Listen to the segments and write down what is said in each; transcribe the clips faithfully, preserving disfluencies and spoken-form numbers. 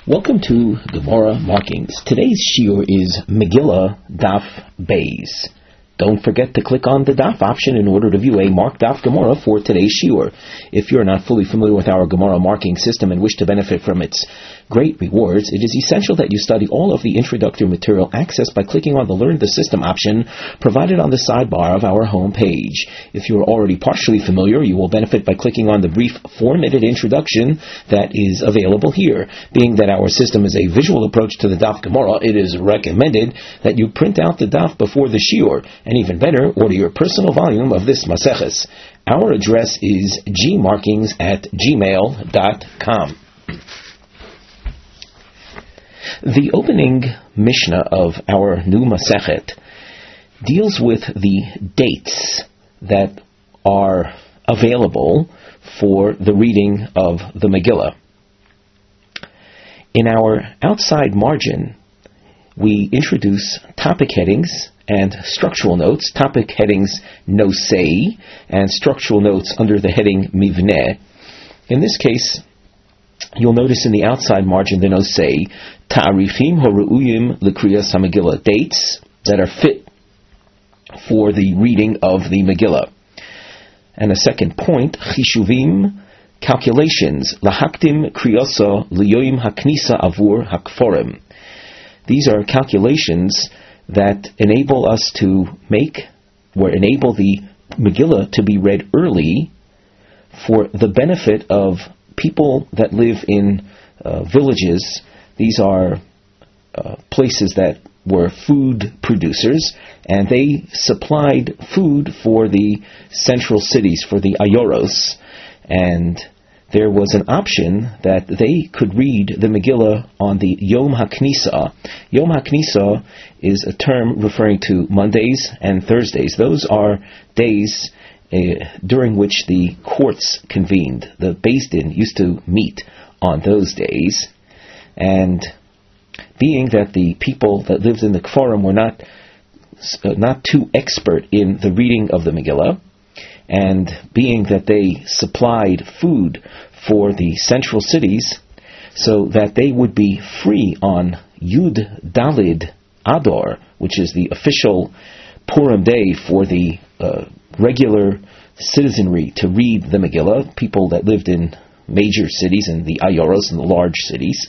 Welcome to Gemara Markings. Today's shiur is Megillah Daf Beis. Don't forget to click on the Daf option in order to view a marked Daf Gemara for today's shiur. If you're not fully familiar with our Gemara marking system and wish to benefit from its great rewards, it is essential that you study all of the introductory material accessed by clicking on the Learn the System option provided on the sidebar of our home page. If you are already partially familiar, you will benefit by clicking on the brief four-minute introduction that is available here. Being that our system is a visual approach to the Daf Gemara, it is recommended that you print out the Daf before the shiur, and even better, order your personal volume of this Maseches. Our address is gmarkings at gmail dot com. The opening Mishnah of our new Masechet deals with the dates that are available for the reading of the Megillah. In our outside margin, we introduce topic headings and structural notes. Topic headings Nosei and structural notes under the heading Mivneh. In this case, you'll notice in the outside margin the Nosei Ta'arifim Horu'uyim L'Kriyas HaMegillah, dates that are fit for the reading of the Megillah. And a second point, Chishuvim, calculations Lahaktim Kriyosa L'Yoyim HaKnisa Avur HaKforim. These are calculations that enable us to make, or enable the Megillah to be read early for the benefit of people that live in uh, villages. These are uh, places that were food producers, and they supplied food for the central cities, for the Ayoros, and there was an option that they could read the Megillah on the Yom HaKnisa. Yom HaKnisa is a term referring to Mondays and Thursdays. Those are days uh, during which the courts convened. The Beis Din used to meet on those days. And being that the people that lived in the Kfarim were not, uh, not too expert in the reading of the Megillah, and being that they supplied food for the central cities, so that they would be free on Yud Dalid Adar, which is the official Purim day for the uh, regular citizenry to read the Megillah, people that lived in major cities and the Ayoros and the large cities.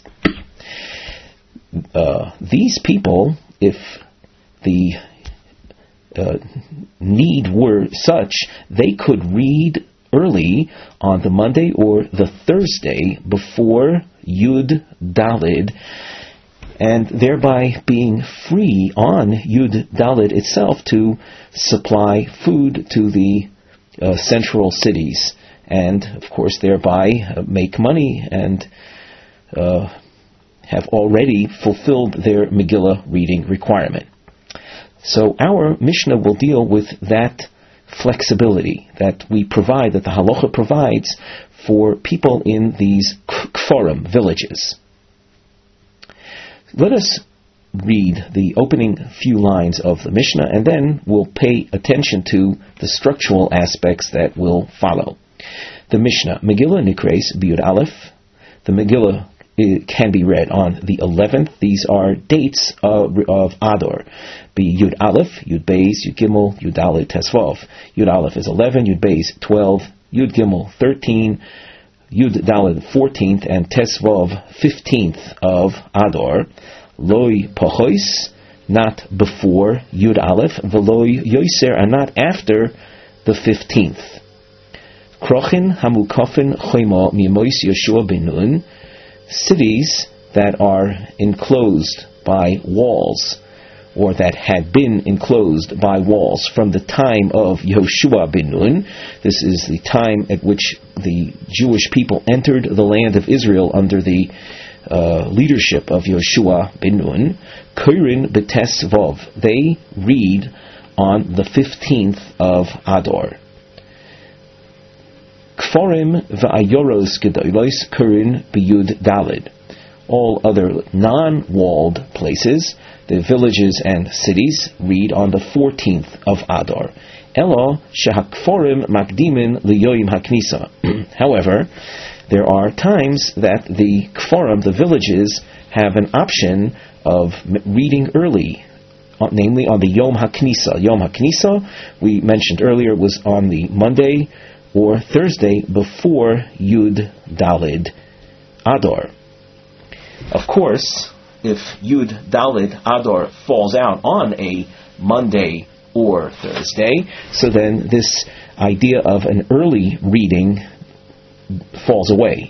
Uh, these people, if the Uh, need were such, they could read early on the Monday or the Thursday before Yud Dalid, and thereby being free on Yud Dalid itself to supply food to the uh, central cities, and of course thereby uh, make money and uh, have already fulfilled their Megillah reading requirement. So our Mishnah will deal with that flexibility that we provide, that the halacha provides for people in these kfarim, villages. Let us read the opening few lines of the Mishnah, and then we'll pay attention to the structural aspects that will follow. The Mishnah, Megillah Nikres Biyud Aleph. The Megillah It can be read on the eleventh. These are dates of, of Adar. Be Yud Aleph, Yud Beis, Yud Gimel, Yud Dalet, Tesvav. Yud Aleph is eleven, Yud Beis twelve, Yud Gimel thirteen, Yud Dalet fourteenth, and Tesvav fifteenth of Adar. Loi Pachois, not before Yud Aleph, Veloi Yoiser, and not after the fifteenth. Krochin Hamukofin Choima Mimois Yeshua Ben Nun, cities that are enclosed by walls, or that had been enclosed by walls from the time of Yehoshua ben Nun. This is the time at which the Jewish people entered the land of Israel under the uh, leadership of Yehoshua ben Nun. Kurin betes vov, they read on the fifteenth of Adar. Kfarim v'ayoros gedolos kurin b'yud dalid. All other non-walled places, the villages and cities, read on the fourteenth of Adar. Elo shehakforim makdimin liyoyim haknisa. However, There are times that the kfarim, the villages, have an option of reading early, namely on the Yom HaKnisa. Yom HaKnisa, we mentioned earlier, was on the Monday or Thursday before Yud Dalid Adar. Of course, if Yud Dalid Adar falls out on a Monday or Thursday, so then this idea of an early reading falls away.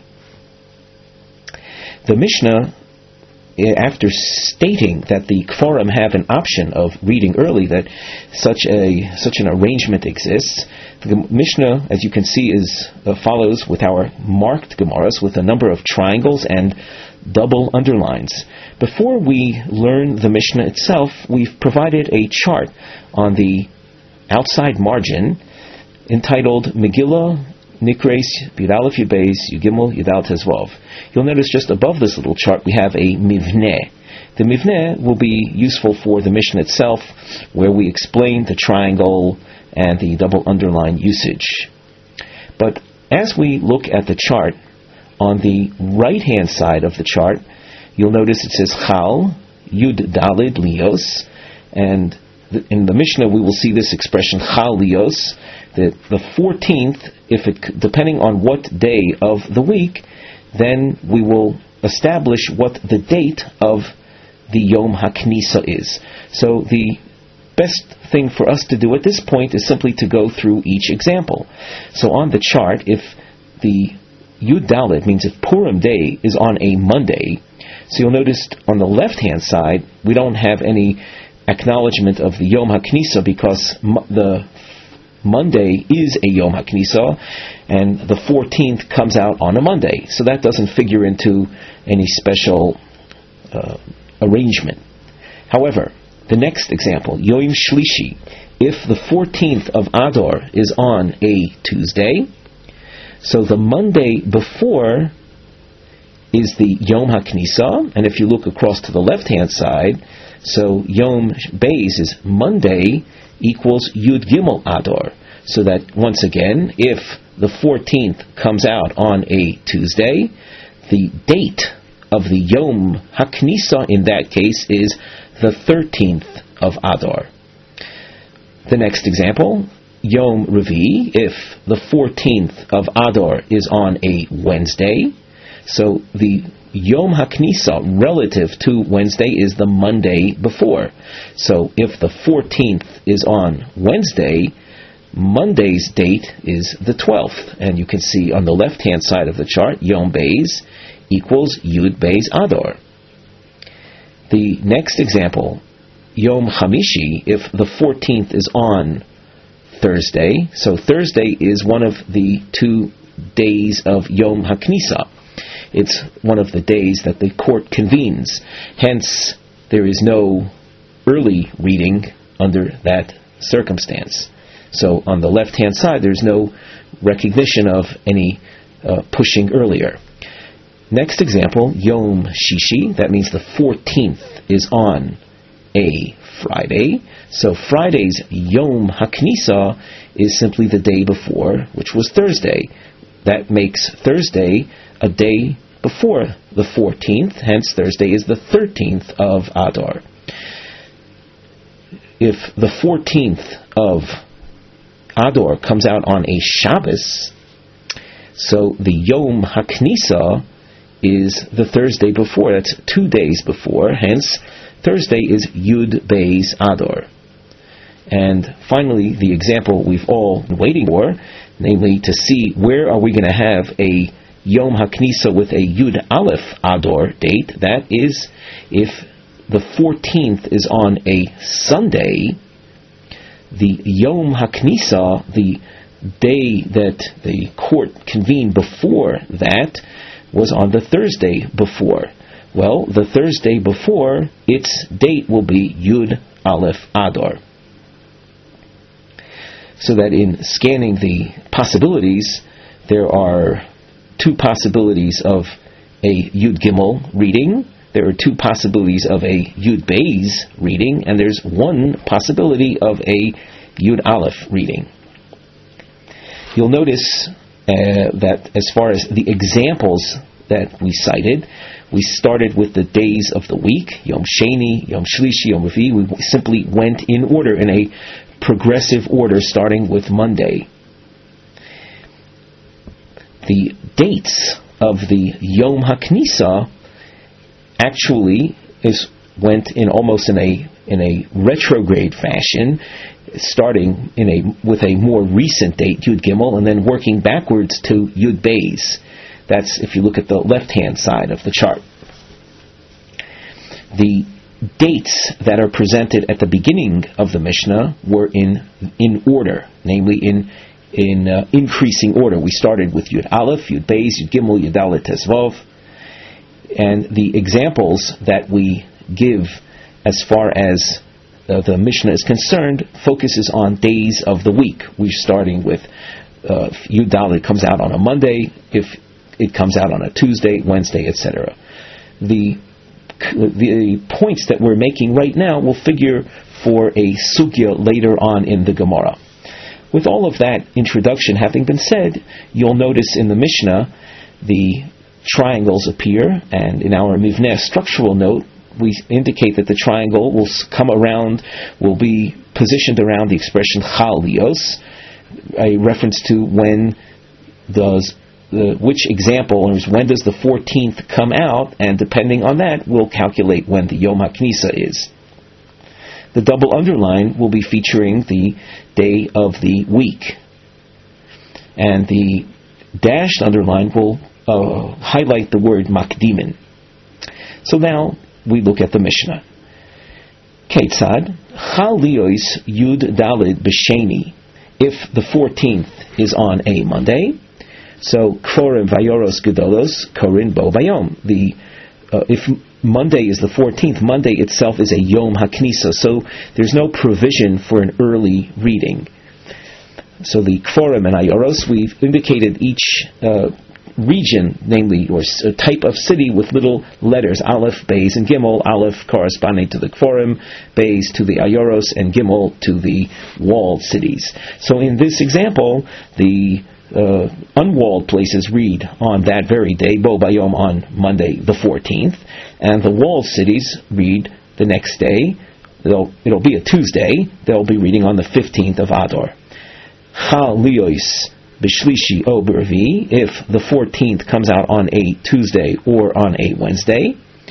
The Mishnah, after stating that the Kfarim have an option of reading early, that such a such an arrangement exists, the Mishnah, as you can see, is uh, follows with our marked Gemaras with a number of triangles and double underlines. Before we learn the Mishnah itself, we've provided a chart on the outside margin entitled Megillah Nikres Yud Aleph Yud Beis Yud Gimel Yud Al Tezvav. You'll notice just above this little chart we have a mivneh. The mivneh will be useful for the Mishnah itself, where we explain the triangle and the double underline usage. But as we look at the chart, on the right-hand side of the chart, you'll notice it says Chal Yud Dalid Lios, and in the Mishnah we will see this expression Chal Lios, that the fourteenth, if it depending on what day of the week, then we will establish what the date of the Yom HaKnisa is. So the best thing for us to do at this point is simply to go through each example. So on the chart, if the Yud Dalid means if Purim day is on a Monday, so you'll notice on the left-hand side we don't have any acknowledgement of the Yom HaKnisa because the Monday is a Yom HaKnisa, and the fourteenth comes out on a Monday. So that doesn't figure into any special uh, arrangement. However, the next example, Yom Shlishi, if the fourteenth of Adar is on a Tuesday, so the Monday before is the Yom HaKnisa, and if you look across to the left-hand side, so Yom Beis is Monday equals Yud Gimel Adar. So that, once again, if the fourteenth comes out on a Tuesday, the date of the Yom HaKnisa in that case is the thirteenth of Adar. The next example, Yom Revi, if the fourteenth of Adar is on a Wednesday, so the Yom HaKnisa relative to Wednesday is the Monday before. So if the fourteenth is on Wednesday, Monday's date is the twelfth. And you can see on the left-hand side of the chart, Yom Beis equals Yud Beis Adar. The next example, Yom Chamishi, if the fourteenth is on Thursday, so Thursday is one of the two days of Yom HaKnisa. It's one of the days that the court convenes. Hence, there is no early reading under that circumstance. So on the left-hand side, there's no recognition of any uh, pushing earlier. Next example, Yom Shishi, that means the fourteenth is on a Friday. So Friday's Yom HaKnisa is simply the day before, which was Thursday. That makes Thursday a day before the fourteenth, hence Thursday is the thirteenth of Adar. If the fourteenth of Adar comes out on a Shabbos, so the Yom HaKnisa is the Thursday before, that's two days before, hence Thursday is Yud Beis Adar. And finally, the example we've all been waiting for, namely to see where are we going to have a Yom HaKnisa with a Yud Aleph Adar date. That is, if the fourteenth is on a Sunday, the Yom HaKnisa, the day that the court convened before that, was on the Thursday before. Well, the Thursday before, its date will be Yud Aleph Adar. So that in scanning the possibilities, there are two possibilities of a Yud Gimel reading, there are two possibilities of a Yud Beis reading, and there's one possibility of a Yud Aleph reading. You'll notice uh, that as far as the examples that we cited, we started with the days of the week, Yom Sheni, Yom Shlishi, Yom Revi. We simply went in order, in a progressive order, starting with Monday. The dates of the Yom HaKnisa actually is went in almost in a in a retrograde fashion, starting in a with a more recent date, Yud Gimel, and then working backwards to Yud Beis. That's if you look at the left-hand side of the chart. The dates that are presented at the beginning of the Mishnah were in in order, namely in in uh, increasing order. We started with Yud Aleph, Yud Beis, Yud Gimel, Yud Dalet, Tezvav, and the examples that we give as far as uh, the Mishnah is concerned focuses on days of the week. We're starting with uh, Yud Dalet comes out on a Monday, if it comes out on a Tuesday, Wednesday, et cetera. The the points that we're making right now will figure for a sugya later on in the Gemara. With all of that introduction having been said, you'll notice in the Mishnah the triangles appear, and in our Mivneh structural note, we indicate that the triangle will come around, will be positioned around the expression Chal Lios, a reference to when does the, which example, or when does the fourteenth come out, and depending on that, we'll calculate when the Yom HaKnisa is. The double underline will be featuring the day of the week, and the dashed underline will uh, highlight the word Makdimin. So now we look at the Mishnah. Ketzad Chal Lios Yud Daled B'Sheni. If the fourteenth is on a Monday, so Kforim Vayoros Gedolos Korin Bo Bayom. The uh, if Monday is the fourteenth, Monday itself is a Yom HaKnisa, so there's no provision for an early reading. So the Kforim and Ayoros, we've indicated each uh, region, namely, or a type of city with little letters, Aleph, Beis, and Gimel, Aleph corresponding to the Kforim, Beis to the Ayoros, and Gimel to the walled cities. So in this example, the Uh, unwalled places read on that very day, Bo Bayom, on Monday the fourteenth, and the walled cities read the next day. It'll, it'll be a Tuesday. They'll be reading on the fifteenth of Adar. Chal Lios B'Shlishi O B'Revi, if the fourteenth comes out on a Tuesday or on a Wednesday.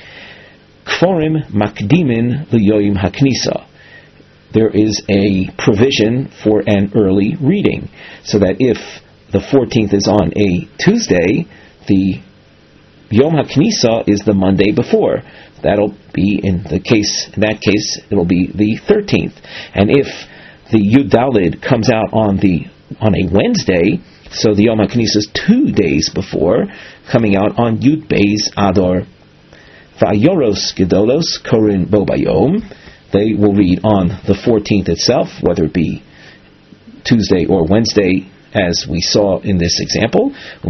Kforim Makdimin L'Yoyim HaKnisa. There is a provision for an early reading, so that if the fourteenth is on a Tuesday, the Yom HaKnisa is the Monday before. That'll be, in the case, in that case, it'll be the thirteenth. And if the Yud Daled comes out on the on a Wednesday, so the Yom HaKnisa is two days before, coming out on Yud Beis Adar. Vayoros Gedolos Korin Bo Bayom. They will read on the fourteenth itself, whether it be Tuesday or Wednesday, as we saw in this example.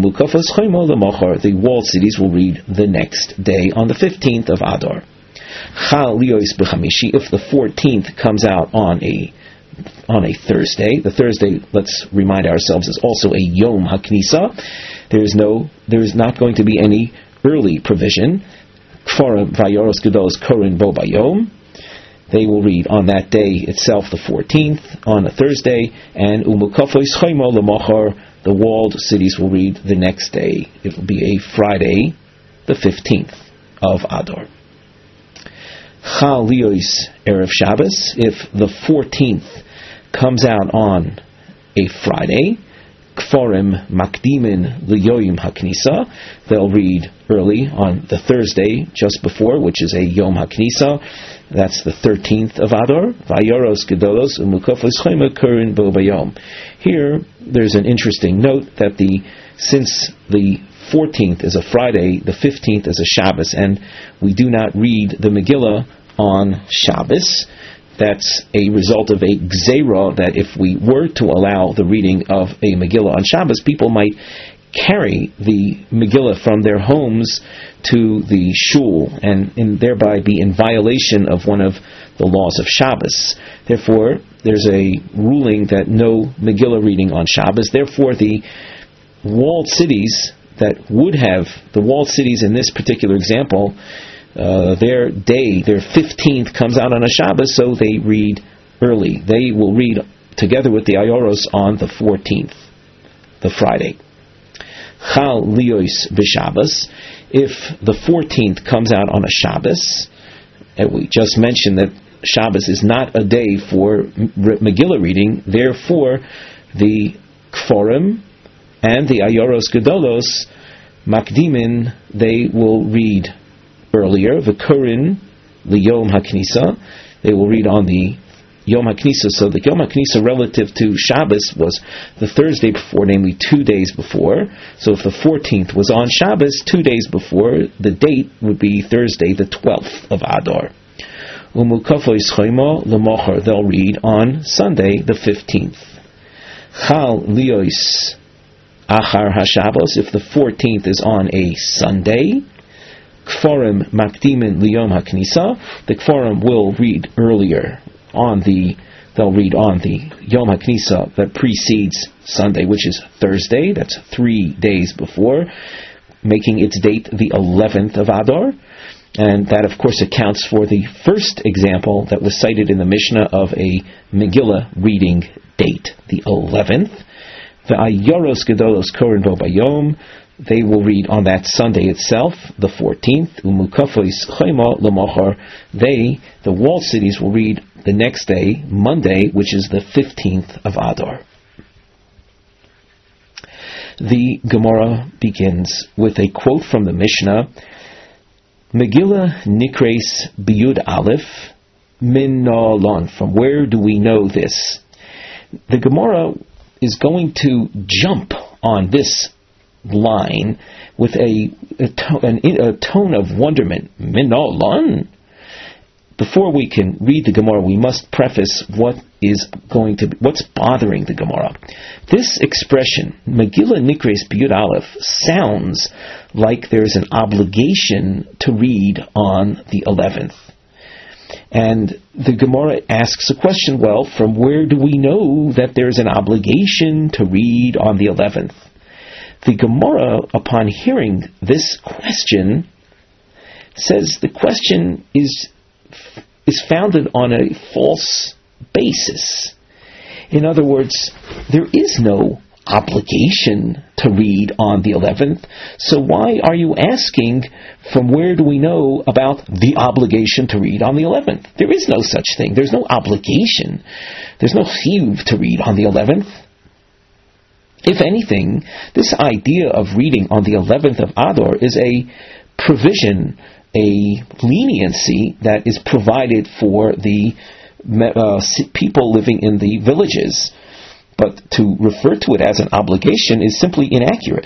The walled cities will read the next day on the fifteenth of Adar. Chal Lios B'Chamishi, if the fourteenth comes out on a on a Thursday, the Thursday, let's remind ourselves, is also a Yom HaKnisa. There is no, there is not going to be any early provision. Kforim Vayoros Gedolos Korin Bo Bayom. They will read on that day itself, the fourteenth, on a Thursday, and Umukafos Chaymo L'Mochar, the walled cities will read the next day. It will be a Friday, the fifteenth of Adar. Chal Lios Erev Shabbos, if the fourteenth comes out on a Friday, Kforim Makdimin L'Yoyim HaKnisa, they'll read early on the Thursday just before, which is a Yom HaKnisa. That's the thirteenth of Adar. Vayoros Gedolos Umukafos Chayma Kurin Bo Bayom. Here, there's an interesting note that the since the fourteenth is a Friday, the fifteenth is a Shabbos, and we do not read the Megillah on Shabbos. That's a result of a gzeira, that if we were to allow the reading of a Megillah on Shabbos, people might carry the Megillah from their homes to the shul, and, and thereby be in violation of one of the laws of Shabbos. Therefore, there's a ruling that no Megillah reading on Shabbos. Therefore, the walled cities that would have, the walled cities in this particular example, uh, their day, their fifteenth comes out on a Shabbos, so they read early. They will read together with the Ayoros on the fourteenth, the Friday. Chal Liyos b'Shabbos. If the fourteenth comes out on a Shabbos, and we just mentioned that Shabbos is not a day for Megillah reading, therefore the Kforim and the Ayoros Gedolos, Makdimin, they will read earlier. V'Kurin Liyom HaKnisa, they will read on the Yom HaKnisa. So the Yom HaKnisa relative to Shabbos was the Thursday before, namely two days before. So if the fourteenth was on Shabbos, two days before, the date would be Thursday, the twelfth of Adar. Umukafois Choimo L'mocher, they'll read on Sunday, the fifteenth. Chal Liyos Achar HaShabbos, if the fourteenth is on a Sunday, Kforim Makdimin Liyom HaKnisa, the Kforim will read earlier on the, they'll read on the Yom HaKnisa that precedes Sunday, which is Thursday, that's three days before, making its date the eleventh of Adar, and that of course accounts for the first example that was cited in the Mishnah of a Megillah reading date, the eleventh. The Ayoros Gedolos Korin Bo Bayom, they will read on that Sunday itself, the fourteenth. Umukafois Choimo L'mocher, they, the walled cities, will read the next day, Monday, which is the fifteenth of Adar. The Gemara begins with a quote from the Mishnah, Megillah Nikres Biyud Aleph Min Na'alon. From where do we know this? The Gemara is going to jump on this line with a, a, to, an, a tone of wonderment. Min Na'alon? Before we can read the Gemara, we must preface what is going to be, what's bothering the Gemara. This expression, Megillah Nikres Biyud Aleph, sounds like there's an obligation to read on the eleventh. And the Gemara asks a question, well, from where do we know that there's an obligation to read on the eleventh? The Gemara, upon hearing this question, says the question is is founded on a false basis. In other words, there is no obligation to read on the eleventh, so why are you asking from where do we know about the obligation to read on the eleventh? There is no such thing. There's no obligation. There's no chiyuv to read on the eleventh. If anything, this idea of reading on the eleventh of Adar is a provision, a leniency that is provided for the uh, people living in the villages. But to refer to it as an obligation is simply inaccurate.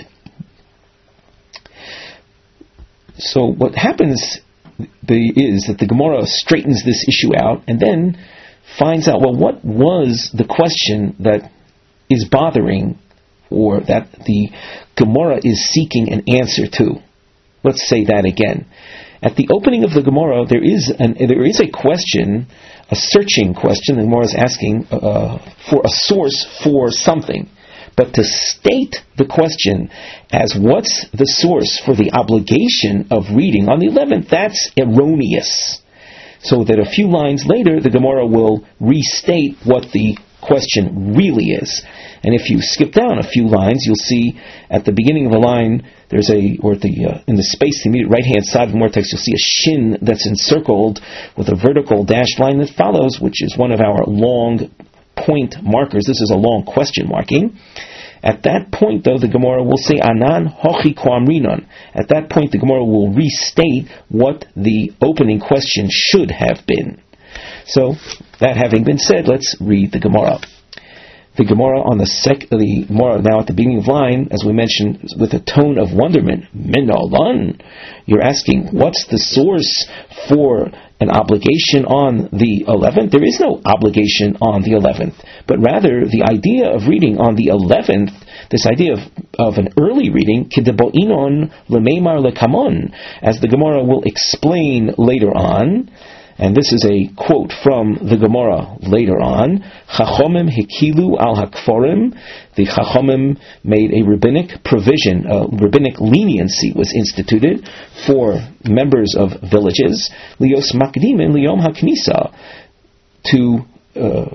So what happens is that the Gemara straightens this issue out and then finds out, well, what was the question that is bothering, or that the Gemara is seeking an answer to? Let's say that again. At the opening of the Gemara, there is an, there is a question, a searching question. The Gemara is asking uh, for a source for something. But to state the question as what's the source for the obligation of reading on the eleventh, that's erroneous. So that a few lines later, the Gemara will restate what the question really is. And if you skip down a few lines, you'll see at the beginning of the line, there's a, or at the uh, in the space, the immediate right-hand side of the Gemara text, you'll see a shin that's encircled with a vertical dashed line that follows, which is one of our long point markers. This is a long question marking. At that point, though, the Gemara will say, Anan hochi koamrinon. At that point, the Gemara will restate what the opening question should have been. So, that having been said, let's read the Gemara. The Gemara on the sec, the Gemara now at the beginning of line, as we mentioned, with a tone of wonderment, Min Na'alon. You're asking, what's the source for an obligation on the eleventh? There is no obligation on the eleventh, but rather the idea of reading on the eleventh, this idea of, of an early reading, Kidebo'inon Lemeimar Lekamon, as the Gemara will explain later on, And this is a quote from the Gemara later on. Chachomim hikilu al hakforim. The Chachomim made a rabbinic provision, a rabbinic leniency was instituted for members of villages. Lios makdimin liyom haknisa, to uh,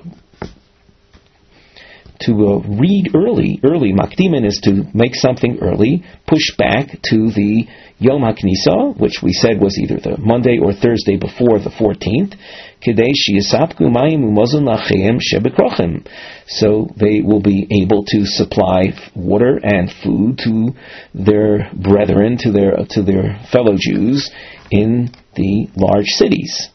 to uh, read early. Early makdimin is to make something early, push back to the Yom HaKnisa, which we said was either the Monday or Thursday before the fourteenth. So they will be able to supply water and food to their brethren, to their to their fellow Jews in the large cities.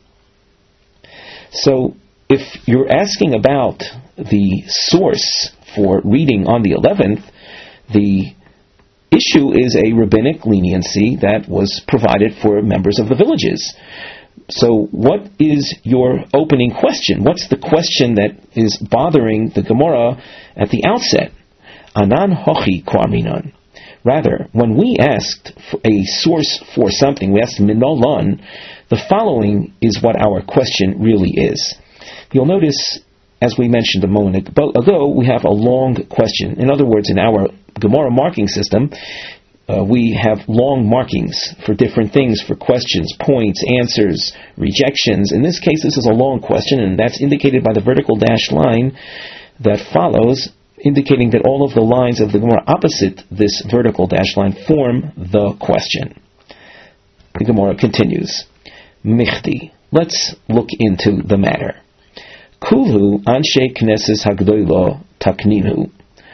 So if you're asking about the source for reading on the eleventh, the issue is a rabbinic leniency that was provided for members of the villages. So what is your opening question? What's the question that is bothering the Gemara at the outset? Anan hochi kwarminan. Rather, when we asked for a source for something, we asked minolan, the following is what our question really is. You'll notice, as we mentioned a moment ago, we have a long question. In other words, in our Gemara marking system, uh, we have long markings for different things, for questions, points, answers, rejections. In this case, this is a long question, and that's indicated by the vertical dashed line that follows, indicating that all of the lines of the Gemara opposite this vertical dashed line form the question. The Gemara continues. Michti. Let's look into the matter. Kulhu anshe knesses hagdoilo takninu.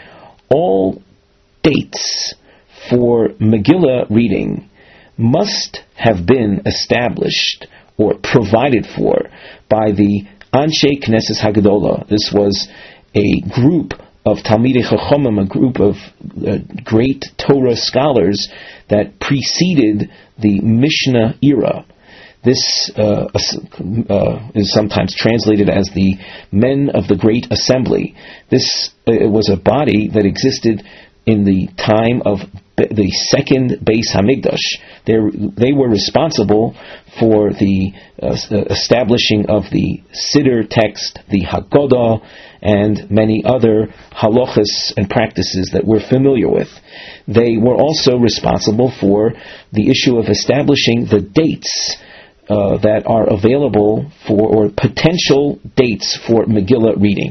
All dates for Megillah reading must have been established or provided for by the anshe knesses hagdola. This was a group of Talmidei Chachomim, a group of uh, great Torah scholars that preceded the Mishnah era. This uh, uh, is sometimes translated as the Men of the Great Assembly. This uh, was a body that existed in the time of the second Beis Hamikdash. They're, they were responsible for the uh, establishing of the Siddur text, the Haggadah, and many other halachas and practices that we're familiar with. They were also responsible for the issue of establishing the dates Uh, that are available for, or potential dates for Megillah reading.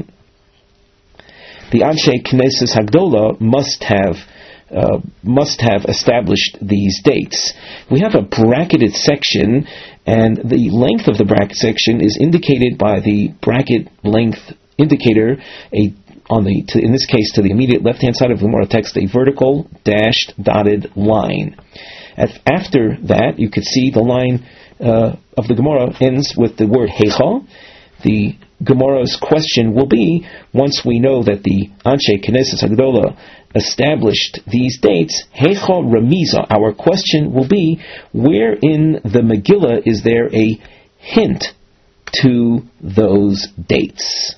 The Anshe Knesses Hagdola must have uh, must have established these dates. We have a bracketed section, and the length of the bracket section is indicated by the bracket length indicator, a on the to, in this case to the immediate left-hand side of the Gemara text, a vertical dashed dotted line. At, after that, you could see the line Uh, of the Gemara ends with the word Heicha. The Gemara's question will be, once we know that the Anshe Knesses Hagdola established these dates, Heicha Ramiza, our question will be, where in the Megillah is there a hint to those dates?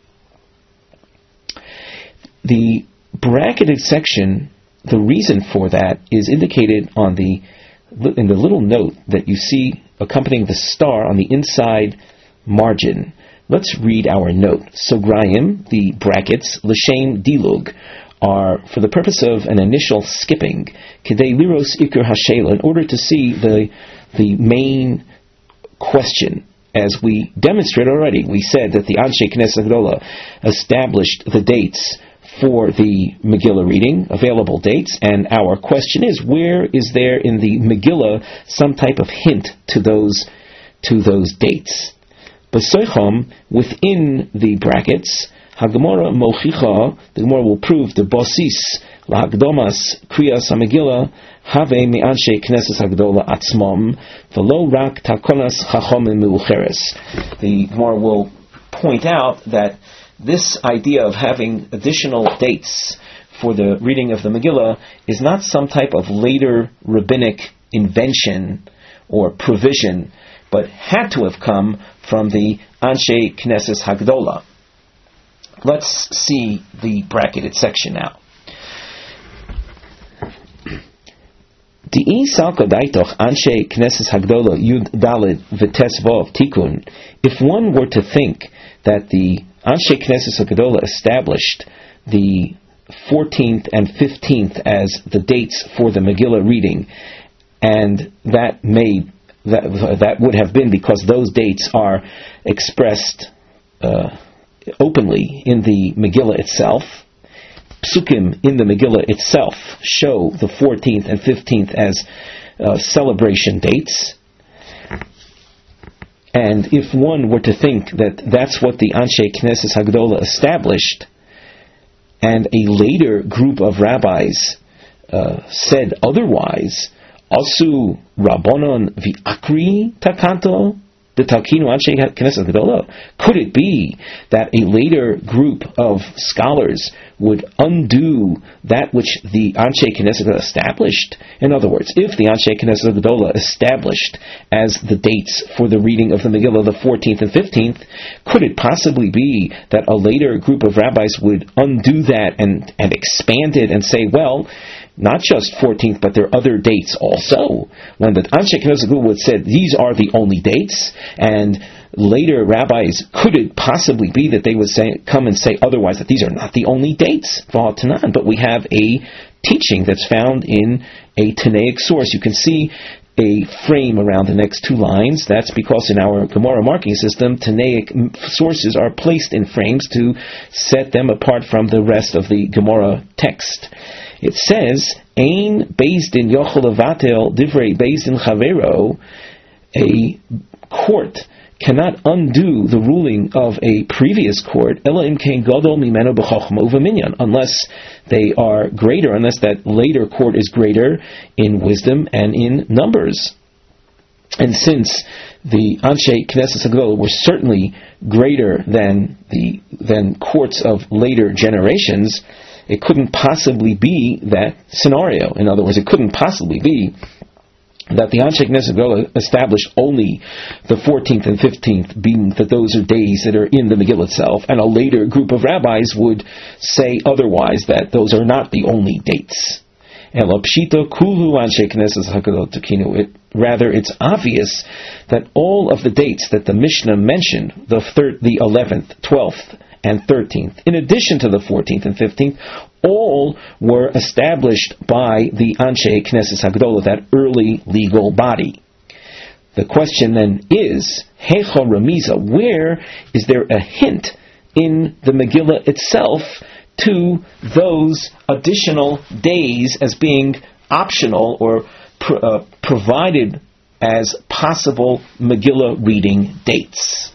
The bracketed section, the reason for that is indicated on the in the little note that you see accompanying the star on the inside margin. Let's read our note. Sograyim, the brackets, l'shem dilug, are for the purpose of an initial skipping, kidei liros ikur hashela, in order to see the the main question. As we demonstrated already, we said that the Anshe Knesset Hagdola established the dates for the Megillah reading, available dates, and our question is, where is there in the Megillah some type of hint to those to those dates? B'soicham, within the brackets, Hagemara Mochicha, the Gemara will prove the Bosis Lahagdomas Kriyas HaMegillah Have Me'anshe Knesses Hagdola Atzmam V'lo Rak Takonas Chachomim Meucheres. The Gemara will point out that this idea of having additional dates for the reading of the Megillah is not some type of later rabbinic invention or provision, but had to have come from the Anshe Knesses Hagdola. Let's see the bracketed section now. Di'i salka daitoch anshe knesses hagdola yud dalid v'tes vov tikun. If one were to think that the anshe knesses hagdola established the fourteenth and fifteenth as the dates for the Megillah reading, and that may that that would have been because those dates are expressed uh, openly in the Megillah itself. Psukim in the Megillah itself show the fourteenth and fifteenth as uh, celebration dates. And if one were to think that that's what the Anshe Knesses Hagdola established, and a later group of rabbis uh, said otherwise, Asu Rabbanon v'akri takanto b'talkinu Anshe Knesses Hagdola. Could it be that a later group of scholars would undo that which the Anshe Knesset established? In other words, if the Anshe Knesset Gedola established as the dates for the reading of the Megillah the fourteenth and fifteenth, could it possibly be that a later group of rabbis would undo that and, and expand it and say, well, not just fourteenth, but there are other dates also? When the Anshe Knesset Gedola would say, these are the only dates, and later rabbis, could it possibly be that they would say, come and say otherwise, that these are not the only dates? But we have a teaching that's found in a Tanaic source. You can see a frame around the next two lines. That's because in our Gemara marking system, Tanaic sources are placed in frames to set them apart from the rest of the Gemara text. It says, Ein Beis Din Yochel Levatel Divrei Beis Din Chavero. A court cannot undo the ruling of a previous court, unless they are greater, unless that later court is greater in wisdom and in numbers. And since the Anshe Knesset Hagdola were certainly greater than the than courts of later generations, it couldn't possibly be that scenario. In other words, it couldn't possibly be that the Anshe Knesset Hagdola established only the fourteenth and fifteenth, being that those are days that are in the Megillah itself, and a later group of rabbis would say otherwise, that those are not the only dates. Rather, it's obvious that all of the dates that the Mishnah mentioned, the thir- the eleventh, twelfth, and thirteenth, in addition to the fourteenth and fifteenth, all were established by the Anshe Knesset Hagdola, that early legal body. The question then is, Hecha Ramiza, where is there a hint in the Megillah itself to those additional days as being optional or pr- uh, provided as possible Megillah reading dates?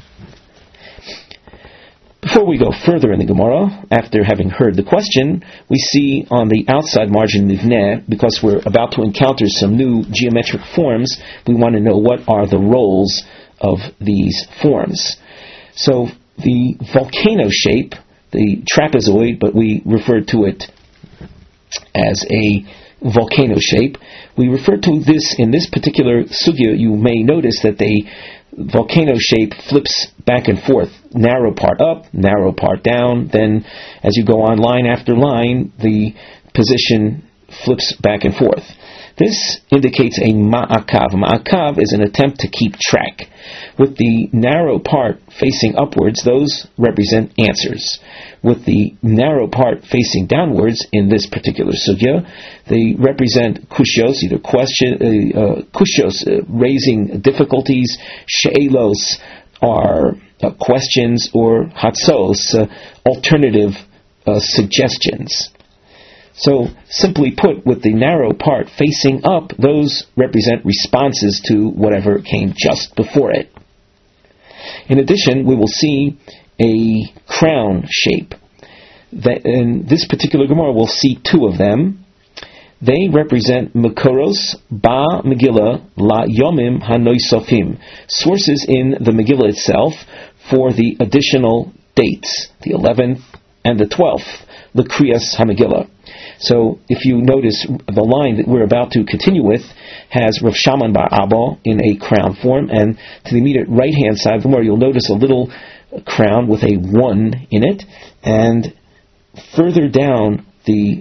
Before we go further in the Gemara, after having heard the question, we see on the outside margin Mivneh, because we're about to encounter some new geometric forms, we want to know what are the roles of these forms. So the volcano shape, the trapezoid, but we refer to it as a volcano shape. We refer to this in this particular sugya. You may notice that the volcano shape flips back and forth, narrow part up, narrow part down. Then, as you go on line after line, the position flips back and forth. This indicates a ma'akav. Ma'akav is an attempt to keep track. With the narrow part facing upwards, those represent answers. With the narrow part facing downwards, in this particular sugya, they represent kushios, either question, uh, uh, kushios, uh, raising difficulties, she'elos are uh, questions, or hatzos, uh, alternative uh, suggestions. So, simply put, with the narrow part facing up, those represent responses to whatever came just before it. In addition, we will see a crown shape. That in this particular Gemara, we'll see two of them. They represent Mekoros Ba Megillah La Yomim HaNoisofim, sources in the Megillah itself for the additional dates, the eleventh and the twelfth, the Kriyas HaMegillah. So, if you notice, the line that we're about to continue with has Rav Shaman Bar Abba in a crown form, and to the immediate right-hand side of the Gemara, you'll notice a little crown with a one in it, and further down the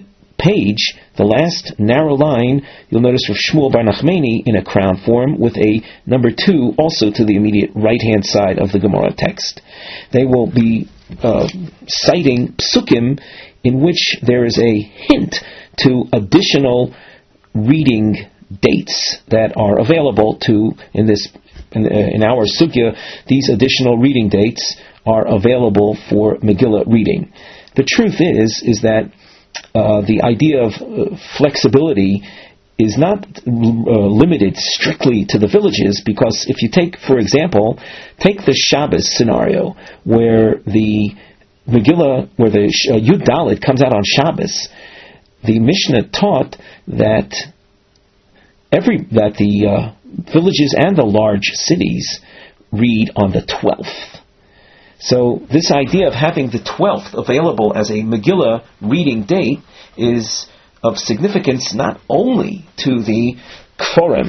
page, the last narrow line, you'll notice Rav Shmuel Bar Nachmani in a crown form with a number two also to the immediate right-hand side of the Gemara text. They will be uh, citing psukim in which there is a hint to additional reading dates that are available to, in this in, in our sugya, these additional reading dates are available for Megillah reading. The truth is, is that uh, the idea of uh, flexibility is not uh, limited strictly to the villages, because if you take, for example, take the Shabbos scenario, where the Megillah, where the uh, Yud Dalet comes out on Shabbos, the Mishnah taught that every that the uh, villages and the large cities read on the twelfth. So this idea of having the twelfth available as a Megillah reading date is of significance not only to the Kforim.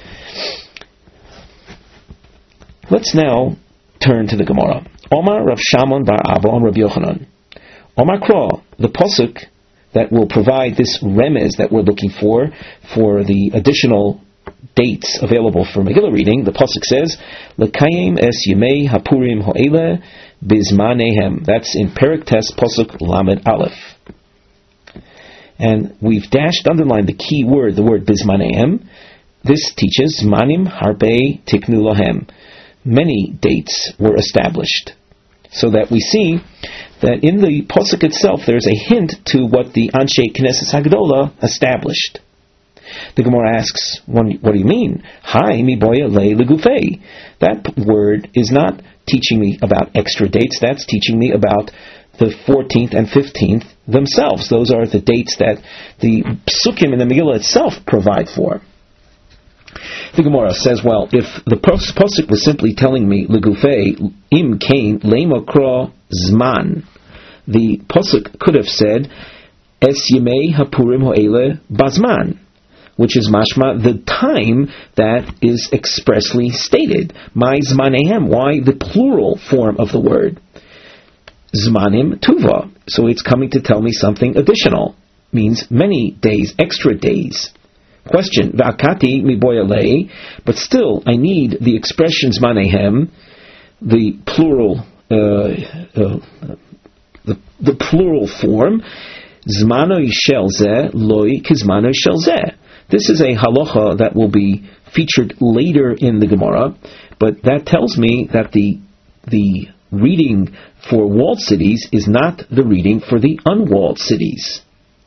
Let's now turn to the Gemara. Omar Rav Shamon Bar Abba on Rav Yochanan. Omar Kra, the Pasuk that will provide this remez that we're looking for, for the additional dates available for Megillah reading, the Pasuk says, L'kayim es yemei hapurim ho'ele bizmanehem. That's in Perek Tes Pasuk Lamed Aleph. And we've dashed, underlined the key word, the word bizmanehem. This teaches, Zmanim harbe tiknu lahem. Many dates were established. So that we see that in the Pasuk itself there's a hint to what the Anshe Knesset Hagdola established. The Gemara asks, what do you mean? Hai mi boya le legufei. That word is not teaching me about extra dates, that's teaching me about the fourteenth and fifteenth themselves. Those are the dates that the Psukim in the Megillah itself provide for. The Gemara says, well, if the Pasuk was simply telling me legufei im kain lemakra zman, the Pasuk could have said es yemei hapurim ho'ele bazman, which is mashma, the time that is expressly stated. My zmanehem, why the plural form of the word? Zmanim tuva, so it's coming to tell me something additional, means many days, extra days. Question, v'akati mi boyalei, but still I need the expression zmanehem, the plural, uh, uh, the, the plural form, zmano yishel zeh loi kizmano yishel zeh. This is a halacha that will be featured later in the Gemara, but that tells me that the the reading for walled cities is not the reading for the unwalled cities.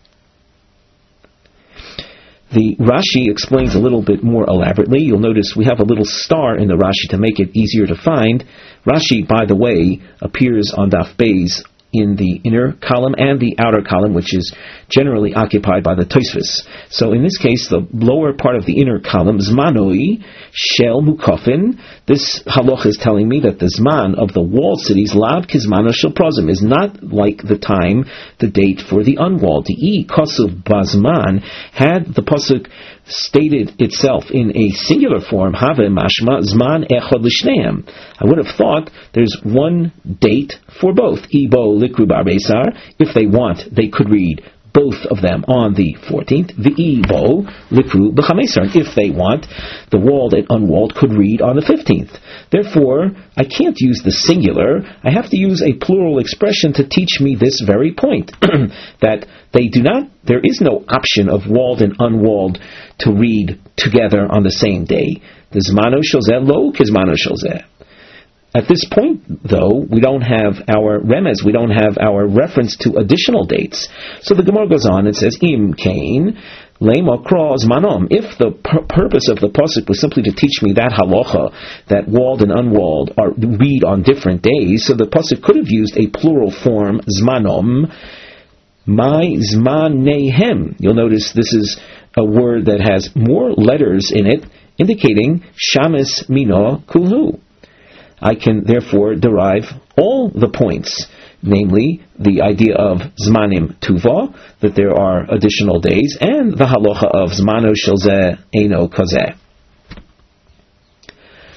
The Rashi explains a little bit more elaborately. You'll notice we have a little star in the Rashi to make it easier to find. Rashi, by the way, appears on Daf Beis in the inner column and the outer column, which is generally occupied by the Tosfos. So in this case, the lower part of the inner column, Zmanoi Shel Mukafin, this halach is telling me that the Zman of the walled cities, Lav Kizmano Shel Prozim, is not like the time, the date for the unwalled. The E Kosuv Bazman, had the Pasuk stated itself in a singular form, Have Mashma Zman Echad Lishneim, I would have thought there's one date for both. Ibo Likru Bar Beisar, if they want, they could read both of them on the fourteenth. V'ibo Likru B'Chamesar, if they want, the walled and unwalled could read on the fifteenth. Therefore, I can't use the singular, I have to use a plural expression to teach me this very point, that they do not, there is no option of walled and unwalled to read together on the same day. The Zmano Shel Zeh Lo Kizmano Shel Zeh. At this point, though, we don't have our remez, we don't have our reference to additional dates. So the Gemara goes on and says, Im kain lema kra zmanom. If the pur- purpose of the pasuk was simply to teach me that halacha, that walled and unwalled are read on different days, so the pasuk could have used a plural form, zmanom, my zmanehem. You'll notice this is a word that has more letters in it, indicating shamis mino kulhu. I can therefore derive all the points, namely the idea of Zmanim Tuva, that there are additional days, and the halacha of Zmano Shel Zeh Eino Kazeh.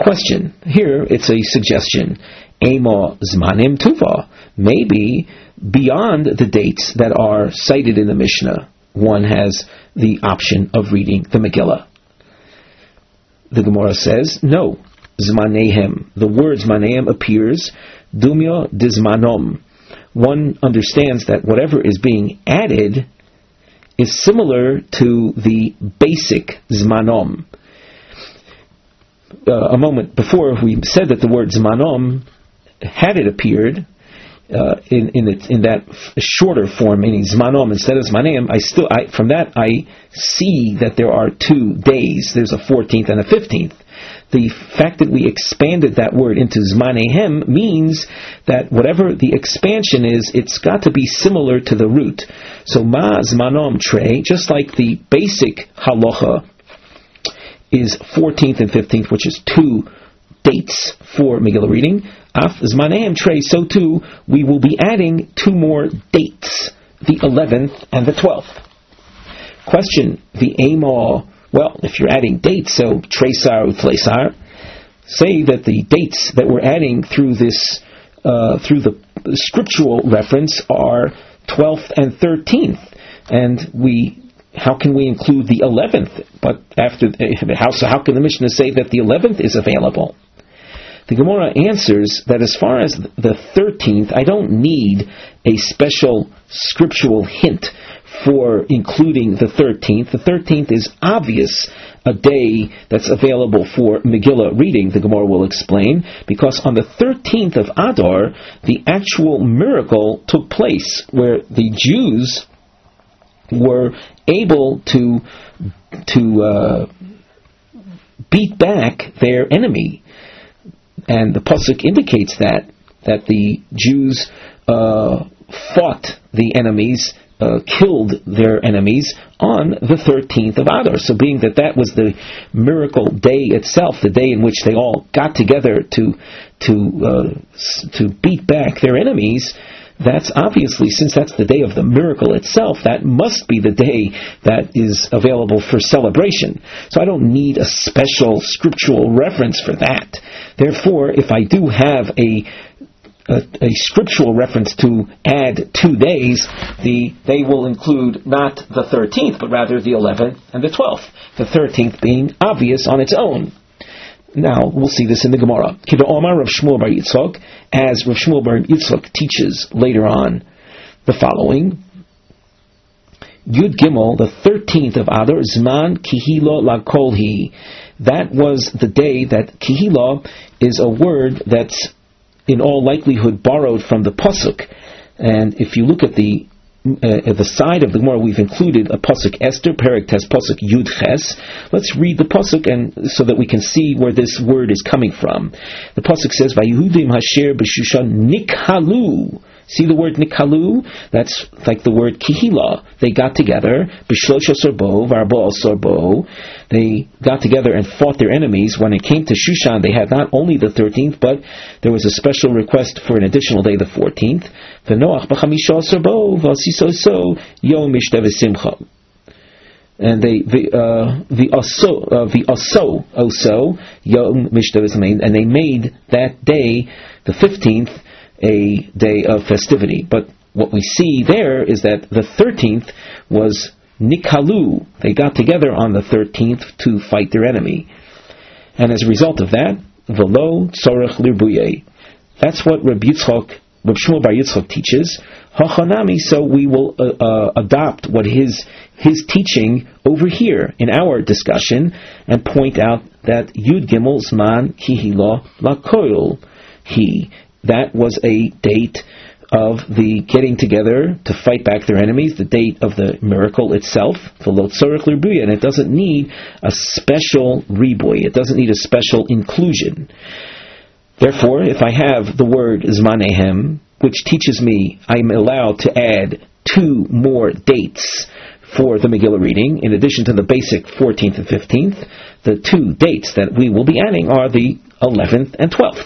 Question. Here it's a suggestion. Ema Zmanim Tuva. Maybe beyond the dates that are cited in the Mishnah, one has the option of reading the Megillah. The Gemara says, no. Zmanehem. The word Zmanehem appears Dumya Dizmanom. One understands that whatever is being added is similar to the basic Zmanom. Uh, a moment before we said that the word Zmanom, had it appeared uh, in in, it, in that f- shorter form, meaning Zmanom instead of Zmaneim, I still I, from that I see that there are two days. There's a fourteenth and a fifteenth. The fact that we expanded that word into Zmanehem means that whatever the expansion is, it's got to be similar to the root. So Ma Zmanom Trey, just like the basic halacha is fourteenth and fifteenth, which is two dates for Megillah reading. Af Zmanehem Trey, so too we will be adding two more dates, the eleventh and the twelfth. Question, the Amor, well, if you're adding dates, so Tresar Utleisar, say that the dates that we're adding through this, uh, through the scriptural reference are twelfth and thirteenth, and we, how can we include the eleventh? But after, how, so how can the Mishnah say that the eleventh is available? The Gemara answers that as far as the thirteenth, I don't need a special scriptural hint for including the thirteenth. The thirteenth is obvious, a day that's available for Megillah reading, the Gemara will explain, because on the thirteenth of Adar, the actual miracle took place, where the Jews were able to, to uh, beat back their enemy. And the pasuk indicates that that the Jews uh, fought the enemies, uh, killed their enemies on the thirteenth of Adar. So, being that that was the miracle day itself, the day in which they all got together to to uh, to beat back their enemies, that's obviously, since that's the day of the miracle itself, that must be the day that is available for celebration. So I don't need a special scriptural reference for that. Therefore, if I do have a a, a scriptural reference to add two days, the they will include not the thirteenth, but rather the eleventh and the twelfth. The thirteenth being obvious on its own. Now, we'll see this in the Gemara. Kiva Omar Rav Shmuel Bar Yitzchok, as Rav Shmuel Bar Yitzchok teaches later on the following. Yud Gimel, the thirteenth of Adar, Zman Kihilo Lakolhi. That was the day that Kihilo is a word that's in all likelihood borrowed from the Pasuk. And if you look at the Uh, at the side of the Gemara, we've included a pasuk Esther, Perek Tes, pasuk Yud Ches. Let's read the pasuk, and so that we can see where this word is coming from. The pasuk says, "Vayehudim Hasher b'Shushan nikhalu." See the word nikhalu? That's like the word kihila. They got together, b'Shlosh Asar Bo, v'Arba Asar Bo. They got together and fought their enemies. When it came to Shushan, they had not only the thirteenth, but there was a special request for an additional day, the fourteenth. V'Noach b'Chamisha Asar Bo, v'Asiso So Yom Mishta V'Simcha. And they the uh, the aso uh, the aso also Yom Mishta V'Simcha, and they made that day, the fifteenth, a day of festivity. But what we see there is that the thirteenth was Nikhalu. They got together on the thirteenth to fight their enemy. And as a result of that, Velo Tzorech Lirbuye. That's what Reb Yitzchok, Reb Shmuel Bar Yitzchok teaches. Hachanami, so we will uh, uh, adopt what his his teaching over here in our discussion and point out that Yud Gimel Zman Kihilo Lakoil. He, that was a date of the getting together to fight back their enemies, the date of the miracle itself, and it doesn't need a special riboy, it doesn't need a special inclusion. Therefore, if I have the word Zmanehem, which teaches me I'm allowed to add two more dates for the Megillah reading, in addition to the basic fourteenth and fifteenth, the two dates that we will be adding are the eleventh and twelfth.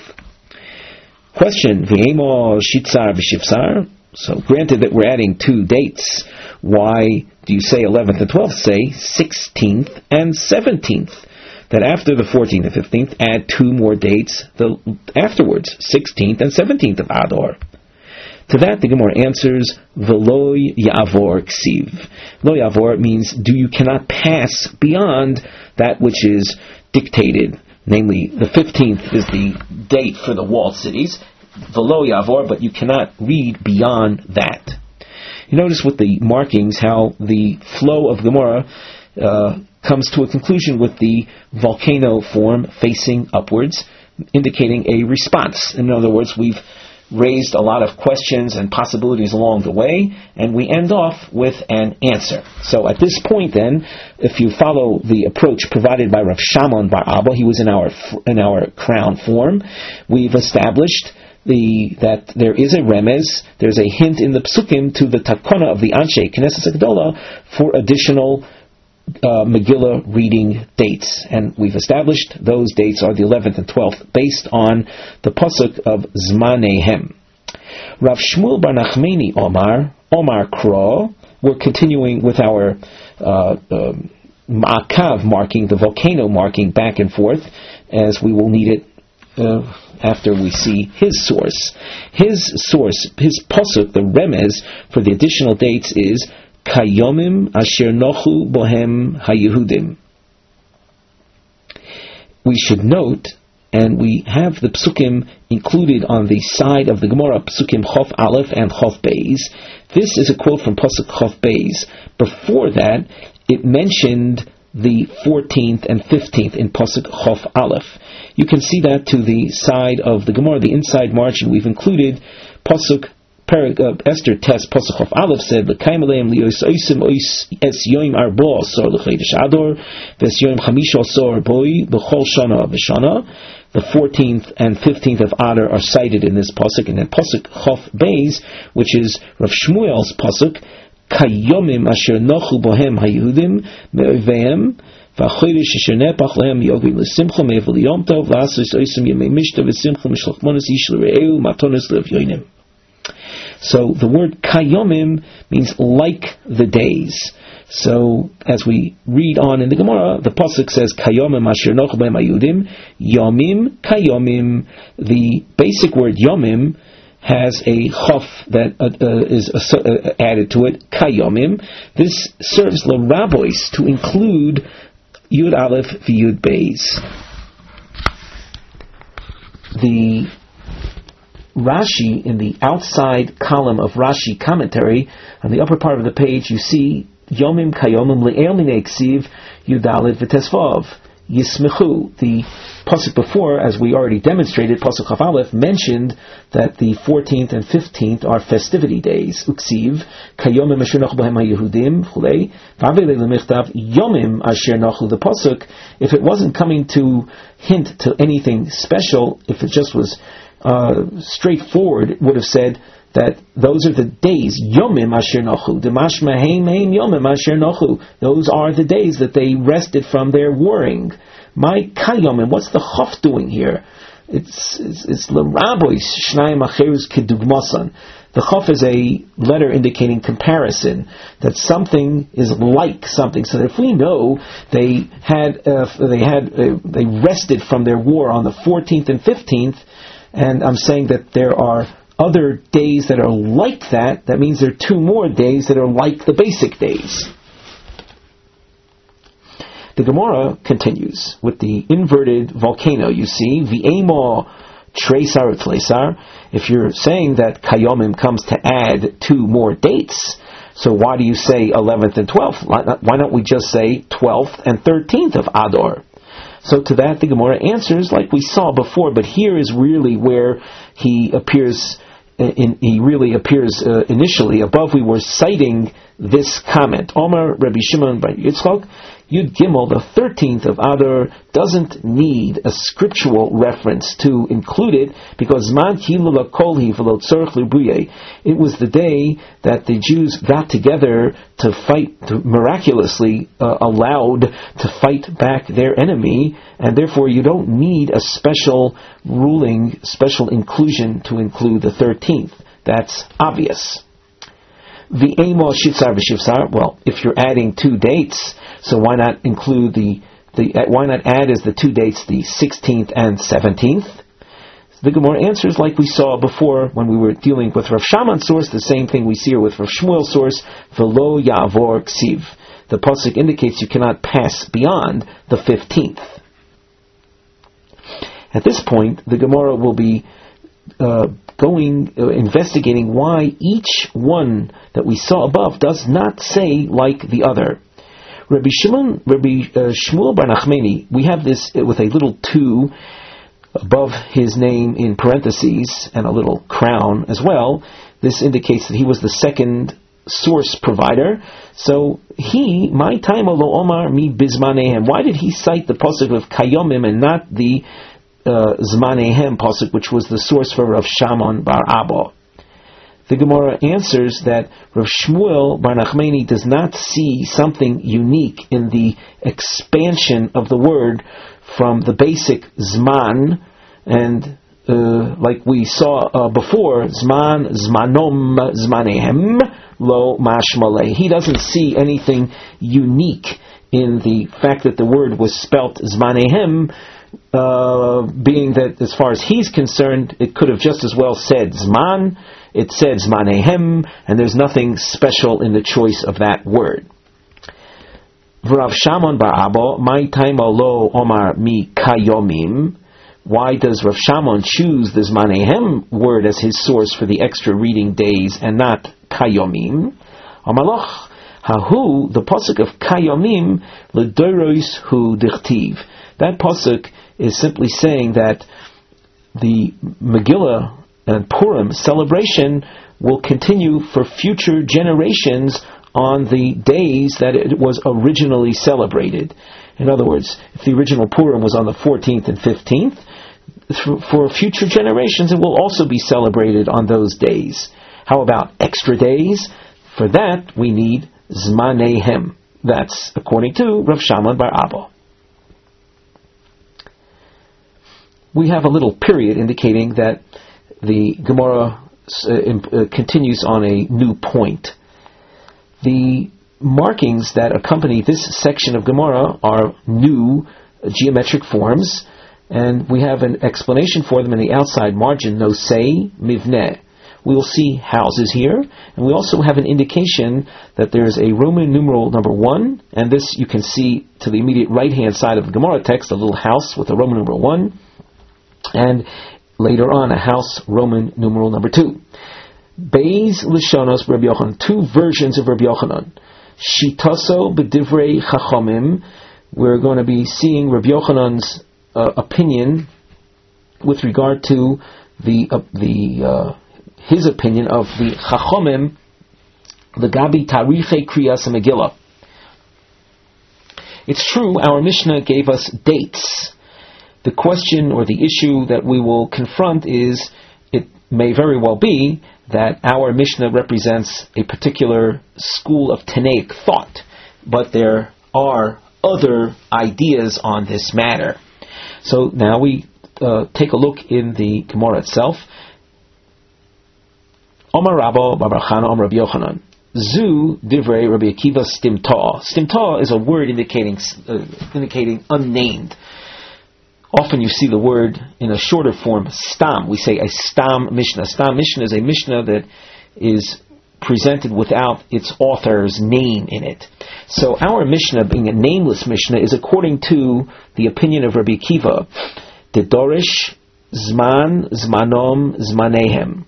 Question, V'emo Shitzar V'Shivsar. So granted that we're adding two dates, why do you say eleventh and twelfth? Say sixteenth and seventeenth. that after the fourteenth and fifteenth, add two more dates the, afterwards, sixteenth and seventeenth of Adar. To that, the Gemara answers, V'lo ya'avor ksiv. Lo ya'avor means, do you cannot pass beyond that which is dictated. Namely, the fifteenth is the date for the walled cities. V'lo ya'avor, but you cannot read beyond that. You notice with the markings how the flow of Gemara uh, comes to a conclusion with the volcano form facing upwards, indicating a response. In other words, we've raised a lot of questions and possibilities along the way, and we end off with an answer. So at this point then, if you follow the approach provided by Rav Shammon Bar Abba, he was in our in our crown form, we've established the that there is a remez, there's a hint in the psukim to the takona of the Anshe Knesset Gedola for additional Uh, Megillah reading dates, and we've established those dates are the eleventh and twelfth based on the pasuk of Zmanehem. Rav Shmuel Bar Nachmani Omar Omar Kro. We're continuing with our uh, uh, Ma'akav marking, the volcano marking back and forth, as we will need it uh, after we see his source. His source, his pasuk, the remez for the additional dates is Kayomim asher nochu bohem haYehudim. We should note, and we have the psukim included on the side of the Gemara, psukim Chof Aleph and Chof Beis. This is a quote from pasuk Chof Beis. Before that, it mentioned the fourteenth and fifteenth in pasuk Chof Aleph. You can see that to the side of the Gemara, the inside margin. We've included pasuk Perik, uh, Esther Tes Pasuk Chof Aleph said, "L'kaim aleim lios oisim ois es yoim arbo asor l'cheidish ador ves yoim chamisha asor boi b'chol shana v'shana." The fourteenth and fifteenth of Adar are cited in this pasuk, and then pasuk Chof Beis, which is Rav Shmuel's pasuk, "Kayomim asher nochu bohem haYehudim me'oveim v'chodesh asher nepach lehem yogim l'simcha me'evel yom tov v'asos oisim yemei mishta v'simcha mishlachmonos ish l're'eu matonos l'evyonim." So the word kayomim means like the days. So as we read on in the Gemara, the pasuk says kayomim asher nochu b'hem hayudim, yomim kayomim. The basic word yomim has a chaf that uh, uh, is uh, added to it, kayomim. This serves the rabbis to include Yud Aleph v'Yud Beis. The Rashi, in the outside column of Rashi commentary, on the upper part of the page, you see Yomim Kayomim Le'el Minei Ksiv Yudalet V'Tesvav Yismechu. The pasuk before, as we already demonstrated, pasuk Chaf Aleph, mentioned that the fourteenth and fifteenth are festivity days. Uksiv Kayomim Asher Nochu B'hem HaYehudim Chulei V'Avelei L'Michtav Yomim Asher Nochu. The pasuk, if it wasn't coming to hint to anything special, if it just was Uh, straightforward, it would have said that those are the days, Yomim Asher Nochu, Demashma Heim Heim Yomim Asher Nochu. Those are the days that they rested from their warring. My Kayomim, what's the Chaf doing here? It's it's L'Rabois Shnayim Acherus Kedugmasan. The Chaf is a letter indicating comparison, that something is like something. So that if we know they had uh, they had uh, they rested from their war on the fourteenth and fifteenth. And I'm saying that there are other days that are like that. That means there are two more days that are like the basic days. The Gemara continues with the inverted volcano. You see, v'emo treisar utleisar. If you're saying that kayomim comes to add two more dates, so why do you say eleventh and twelfth? Why don't we just say twelfth and thirteenth of Adar? So to that the Gemara answers like we saw before, but here is really where he appears. In, he really appears uh, initially. Above we were citing this comment. Omar Rabbi Shimon Bar Yitzchak Yud Gimel, the thirteenth of Adar, doesn't need a scriptural reference to include it, because Zman Kilula Kolhi V'lo Tzorich L'Buye. It was the day that the Jews got together to fight, to miraculously uh, allowed to fight back their enemy, and therefore you don't need a special ruling, special inclusion to include the thirteenth. That's obvious. The Amos Shitzar V'Shivsar, well, if you're adding two dates, so why not include the the uh, why not add as the two dates the sixteenth and seventeenth? The Gemara answers like we saw before when we were dealing with Rav Shaman's source, the same thing we see here with Rav Shmuel's source, V'lo Ya'avor Ksiv. The pasuk indicates you cannot pass beyond the fifteenth. At this point, the Gemara will be uh, going, uh, investigating why each one that we saw above does not say like the other. Rabbi Shimon, Rabbi uh, Shmuel Bar Nachmani, we have this with a little two above his name in parentheses and a little crown as well. This indicates that he was the second source provider. So he, my time alo omar mi bizmanehem. Why did he cite the pasuk of Kayomim and not the uh, Zmanehem pasuk, which was the source for Rav Shaman Bar Abba? The Gemara answers that Rav Shmuel Bar Nachmani does not see something unique in the expansion of the word from the basic Zman, and uh, like we saw uh, before, Zman, Zmanom, Zmanehem, Lo Mashmaleh. He doesn't see anything unique in the fact that the word was spelt Zmanehem, uh, being that as far as he's concerned, it could have just as well said Zman, it said Zmanehem, and there's nothing special in the choice of that word. Rav Shaman Bar Abba, my time alo omar mi kayomim. Why does Rav Shaman choose the Zmanehem word as his source for the extra reading days and not kayomim? Amalach hahu, the pasuk of kayomim ledoros hu dichtiv. That pasuk is simply saying that the Megillah and Purim celebration will continue for future generations on the days that it was originally celebrated. In other words, if the original Purim was on the fourteenth and fifteenth, for future generations it will also be celebrated on those days. How about extra days? For that we need Zmanehem. That's according to Rav Shaman Bar Abba. We have a little period indicating that the Gemara uh, uh, continues on a new point. The markings that accompany this section of Gemara are new geometric forms, and we have an explanation for them in the outside margin, nosei mivneh. We will see houses here, and we also have an indication that there is a Roman numeral number one, and this you can see to the immediate right-hand side of the Gemara text, a little house with a Roman numeral one, and later on a house Roman numeral number two. Beis Lishonos Rabbi Yochanan, two versions of Rabbi Yochanan. Shitaso b'divrei chachomim. We're going to be seeing Rabbi Yochanan's uh, opinion with regard to the uh, the uh, his opinion of the chachomim, the Gabi Tariche Kriyas Megillah. It's true, our Mishnah gave us dates. The question or the issue that we will confront is, it may very well be that our Mishnah represents a particular school of Tanaic thought, but there are other ideas on this matter. So now we uh, take a look in the Gemara itself. Omar Rabba Bar Chana Omar Rabbi Yochanan. Zu divrei Rabbi Akiva stimta. Stimta is a word indicating uh, indicating unnamed. Often you see the word in a shorter form, stam. We say a stam mishnah. Stam mishnah is a mishnah that is presented without its author's name in it. So our mishnah, being a nameless mishnah, is according to the opinion of Rabbi Akiva. Dedorish zman zmanom zmanehem.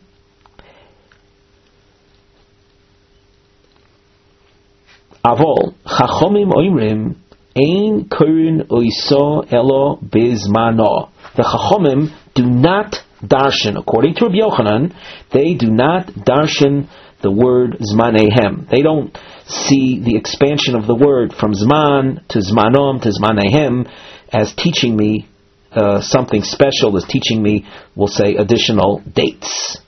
Avol chachomim oimrim ein kurin oiso elo bizmano. The chachomim do not darshan, according to Rabbi Yochanan, they do not darshan the word zmanehem. They don't see the expansion of the word from zman to zmanom to zmanehem as teaching me uh, something special, as teaching me, we'll say, additional dates.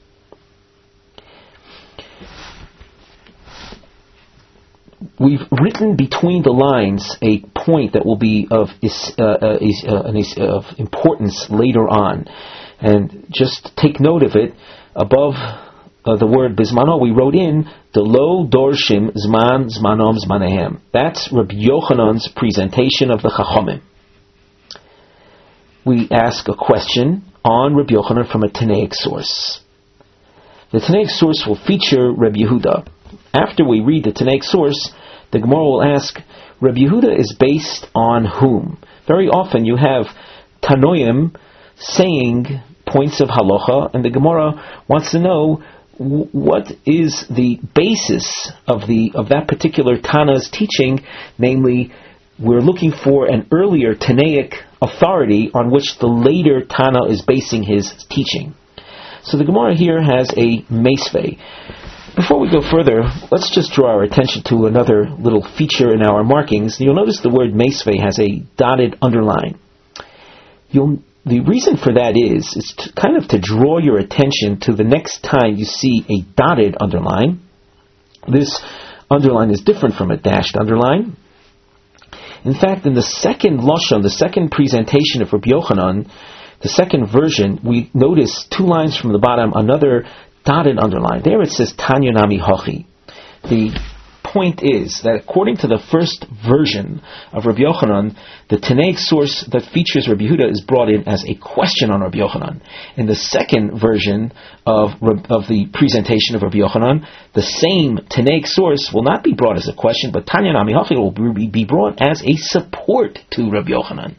We've written between the lines a point that will be of uh, uh, uh, of importance later on, and just take note of it. Above uh, the word Bizmano, we wrote in the Lo Dorshim Zman Zmanom Zmanehem. That's Rabbi Yochanan's presentation of the Chachomim. We ask a question on Rabbi Yochanan from a Tanaic source. The Tanaic source will feature Rabbi Yehuda. After we read the Tanaic source, the Gemara will ask, Rabbi Yehuda is based on whom? Very often you have Tanoim saying points of halacha, and the Gemara wants to know w- what is the basis of the of that particular Tana's teaching. Namely, we're looking for an earlier Tanaic authority on which the later Tana is basing his teaching. So the Gemara here has a meisvei. Before we go further, let's just draw our attention to another little feature in our markings. You'll notice the word meisvei has a dotted underline. You'll, the reason for that is, is to, kind of to draw your attention to the next time you see a dotted underline. This underline is different from a dashed underline. In fact, in the second Lashon, the second presentation of Rabbi Yochanan, the second version, we notice two lines from the bottom, another dotted underline. There it says Tanya Nami Hochi. The point is that according to the first version of Rabbi Yochanan, the Tanaic source that features Rabbi Yehuda is brought in as a question on Rabbi Yochanan. In the second version of of the presentation of Rabbi Yochanan, the same Tanaic source will not be brought as a question, but Tanya Nami Hochi will be brought as a support to Rabbi Yochanan.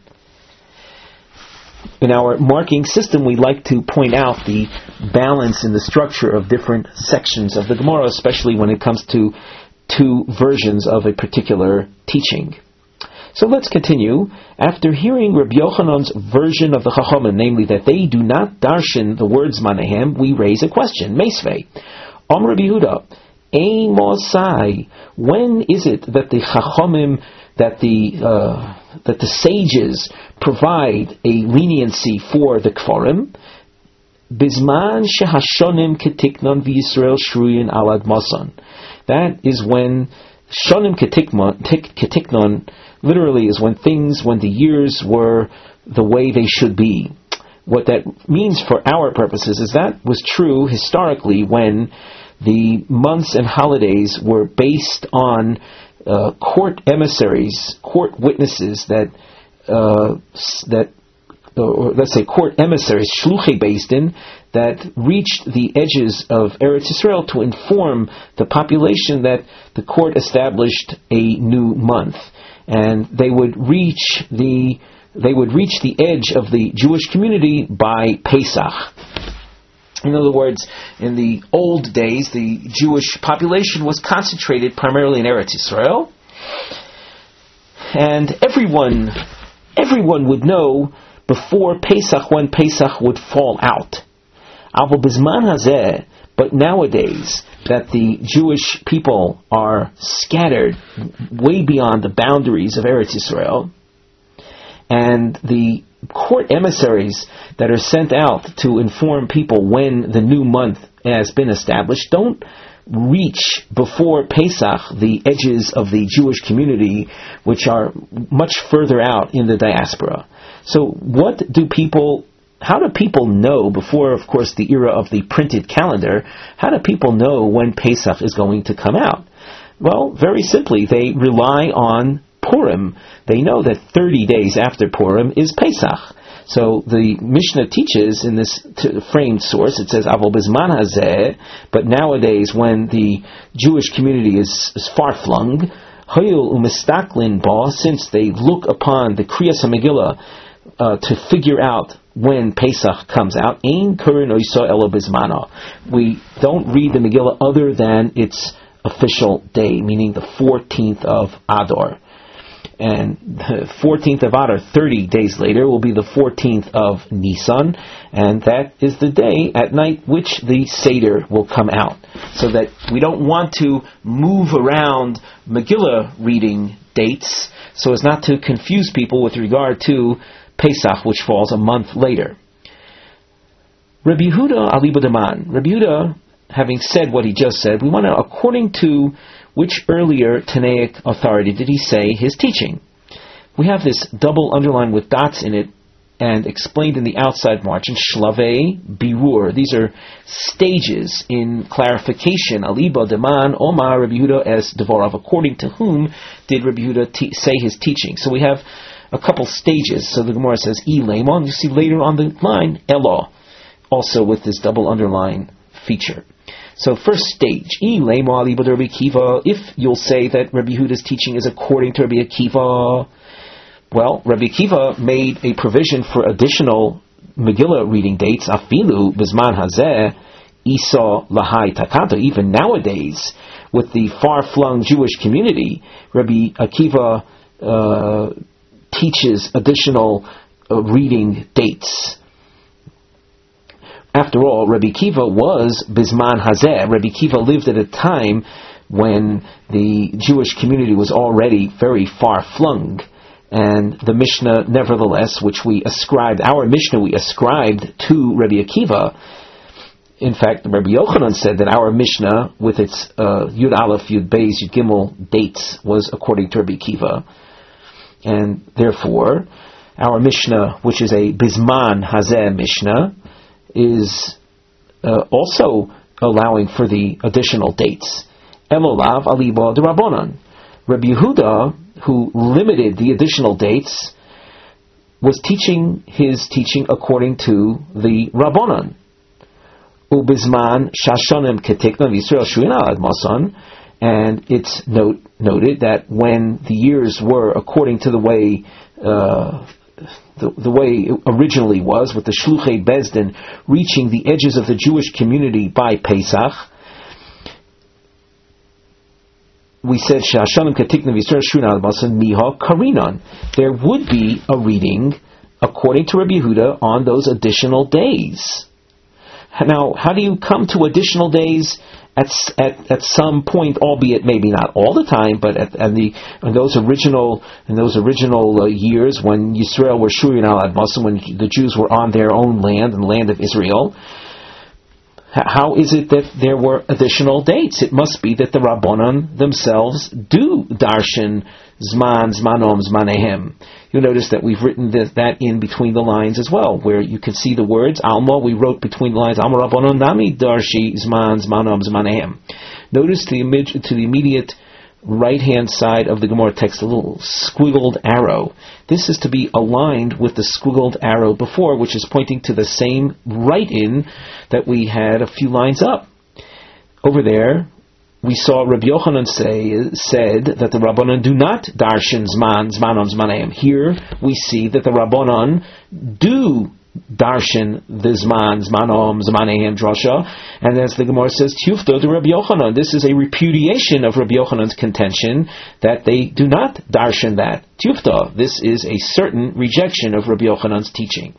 In our marking system, we like to point out the balance in the structure of different sections of the Gemara, especially when it comes to two versions of a particular teaching. So let's continue. After hearing Rabbi Yochanan's version of the Chachomim, namely that they do not darshan the words Manehem, we raise a question. Meisvei. Om Rabbi Yehuda, Ein Mosai. When is it that the Chachomim, that the uh, that the sages provide a leniency for the Kfarim? Bizman shehashonim ketiknon v'Yisrael shruyin alad mason. That is when shonim ketiknon literally is when things, when the years were the way they should be. What that means for our purposes is that was true historically when the months and holidays were based on uh, court emissaries, court witnesses that uh, that or let's say court emissaries, shluchei beis din, that reached the edges of Eretz Yisrael to inform the population that the court established a new month, and they would reach the they would reach the edge of the Jewish community by Pesach. In other words, in the old days, the Jewish population was concentrated primarily in Eretz Yisrael, and everyone everyone would know before Pesach when Pesach would fall out. But nowadays, that the Jewish people are scattered way beyond the boundaries of Eretz Yisrael, and the court emissaries that are sent out to inform people when the new month has been established don't reach before Pesach the edges of the Jewish community, which are much further out in the diaspora. So what do people, how do people know, before of course the era of the printed calendar, how do people know when Pesach is going to come out? Well, very simply, they rely on Purim. They know that thirty days after Purim is Pesach. So the Mishnah teaches in this t- framed source, it says, Avol bizman hazeh, but nowadays when the Jewish community is, is far-flung, Hoyul umistaklin ba, since they look upon the Kriyas HaMegillah uh, to figure out when Pesach comes out, Ein kurin oiso elo bizmano. We don't read the Megillah other than its official day, meaning the fourteenth of Adar. And the fourteenth of Adar, thirty days later, will be the fourteenth of Nisan, and that is the day at night which the Seder will come out. So that we don't want to move around Megillah reading dates so as not to confuse people with regard to Pesach, which falls a month later. Rabbi Yehuda aliba deman. Rabbi Yehuda, having said what he just said, we want to, according to which earlier Tanaic authority did he say his teaching? We have this double underline with dots in it and explained in the outside margin, Shlavei Birur. These are stages in clarification. Aliba Deman Omar Rabbi Yehuda as Devorav. According to whom did Rabbi Yehuda te- say his teaching? So we have a couple stages. So the Gemara says, E Lemon. You see later on the line, Elo, also with this double underline feature. So first stage, E Lemon Aliba Rabbi Akiva. If you'll say that Rabbi Yehuda's teaching is according to Rabbi Akiva, well, Rabbi Akiva made a provision for additional Megillah reading dates. Afilu Bizman Hazeh Isa Lahai Takanta. Even nowadays, with the far-flung Jewish community, Rabbi Akiva uh, teaches additional uh, reading dates. After all, Rabbi Akiva was Bizman Hazeh. Rabbi Akiva lived at a time when the Jewish community was already very far-flung. And the Mishnah, nevertheless, which we ascribed, our Mishnah we ascribed to Rabbi Akiva. In fact, Rabbi Yochanan said that our Mishnah, with its uh, Yud Aleph, Yud Beis, Yud Gimel dates, was according to Rabbi Akiva. And therefore, our Mishnah, which is a Bizman Hazeh Mishnah, is uh, also allowing for the additional dates. Elolav Aliba de Rabbanan. Rabbi Yehuda, who limited the additional dates, was teaching his teaching according to the Rabbanan. Ubizman Shashanim Ketikna V'Yisrael Shuina Admasan, and it's note, noted that when the years were according to the way uh, the, the way it originally was, with the Shluchei Bezdin reaching the edges of the Jewish community by Pesach, we said Shashanim Katikna V'Yisrael Shuina Admasan Miha Karinan. There would be a reading according to Rabbi Yehuda on those additional days. Now, how do you come to additional days at at, at some point, albeit maybe not all the time, but at, at the in those original in those original uh, years when Yisrael were Shurin al Admasim, when the Jews were on their own land and the land of Israel? How is it that there were additional dates? It must be that the Rabbanan themselves do darshan zman, zmanom, zmanehem. You'll notice that we've written that, that in between the lines as well, where you can see the words Alma. We wrote between the lines Alma Rabbanon Nami Darshi Zman, Zmanom, Zmanehem. Notice to the, to the immediate right-hand side of the Gemara text a little squiggled arrow. This is to be aligned with the squiggled arrow before, which is pointing to the same write-in that we had a few lines up. Over there, we saw Rabbi Yochanan say, said that the Rabbanan do not darshan zman, zmanom, zmaneim. Here we see that the Rabbanan do darshan the zman, zmanom, zmaneim drasha, and as the Gemara says, tufto to Rabbi Yochanan. This is a repudiation of Rabbi Yochanan's contention that they do not darshan that. Tufta. This is a certain rejection of Rabbi Yochanan's teaching.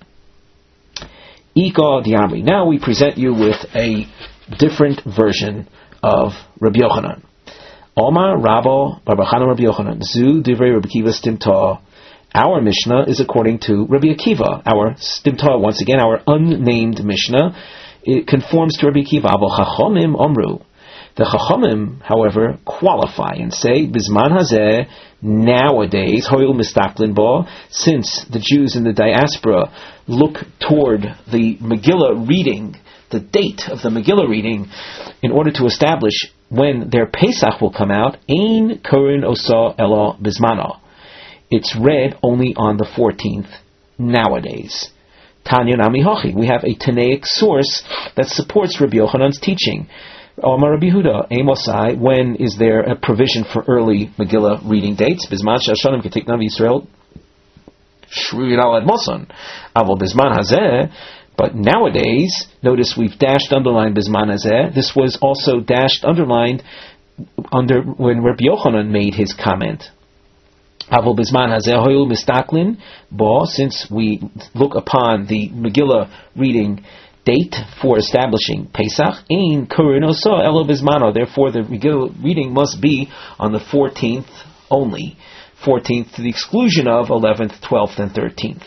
Ika diamri. Now we present you with a different version of Rabbi Yochanan. Omar Rabbo Barbachana Rabbi Yochanan Zu Divrei Rabbi Akiva Stimta. Our Mishnah is according to Rabbi Akiva. Our Stimta, once again, our unnamed Mishnah, it conforms to Rabbi Akiva. Avo Chachomim Omru. The Chachomim, however, qualify and say Bizman Hazeh, nowadays Hoyul Mistaklin Bo, since the Jews in the diaspora look toward the Megillah reading, the date of the Megillah reading, in order to establish when their Pesach will come out, Ein Kurin Osa Elo Bizmano. It's read only on the fourteenth nowadays. Tanya Nami Hochi. We have a Tanaic source that supports Rabbi Yochanan's teaching. Omar Rabbi Yehuda, Amosai, when is there a provision for early Megillah reading dates? Bizman Shashanim Ketikna V'Yisrael Shruyin al Admoson. Avo Bizman Hazeh. But nowadays, notice we've dashed underlined Bizman Hazeh. This was also dashed underlined under when Rabbi Yochanan made his comment. Avo Bizman Hazeh Hoyul Mistaklin Bo, since we look upon the Megillah reading date for establishing Pesach, Ein Kurin Osa Elo Bizmano. Therefore, the Megillah reading must be on the fourteenth only, fourteenth to the exclusion of eleventh, twelfth, and thirteenth.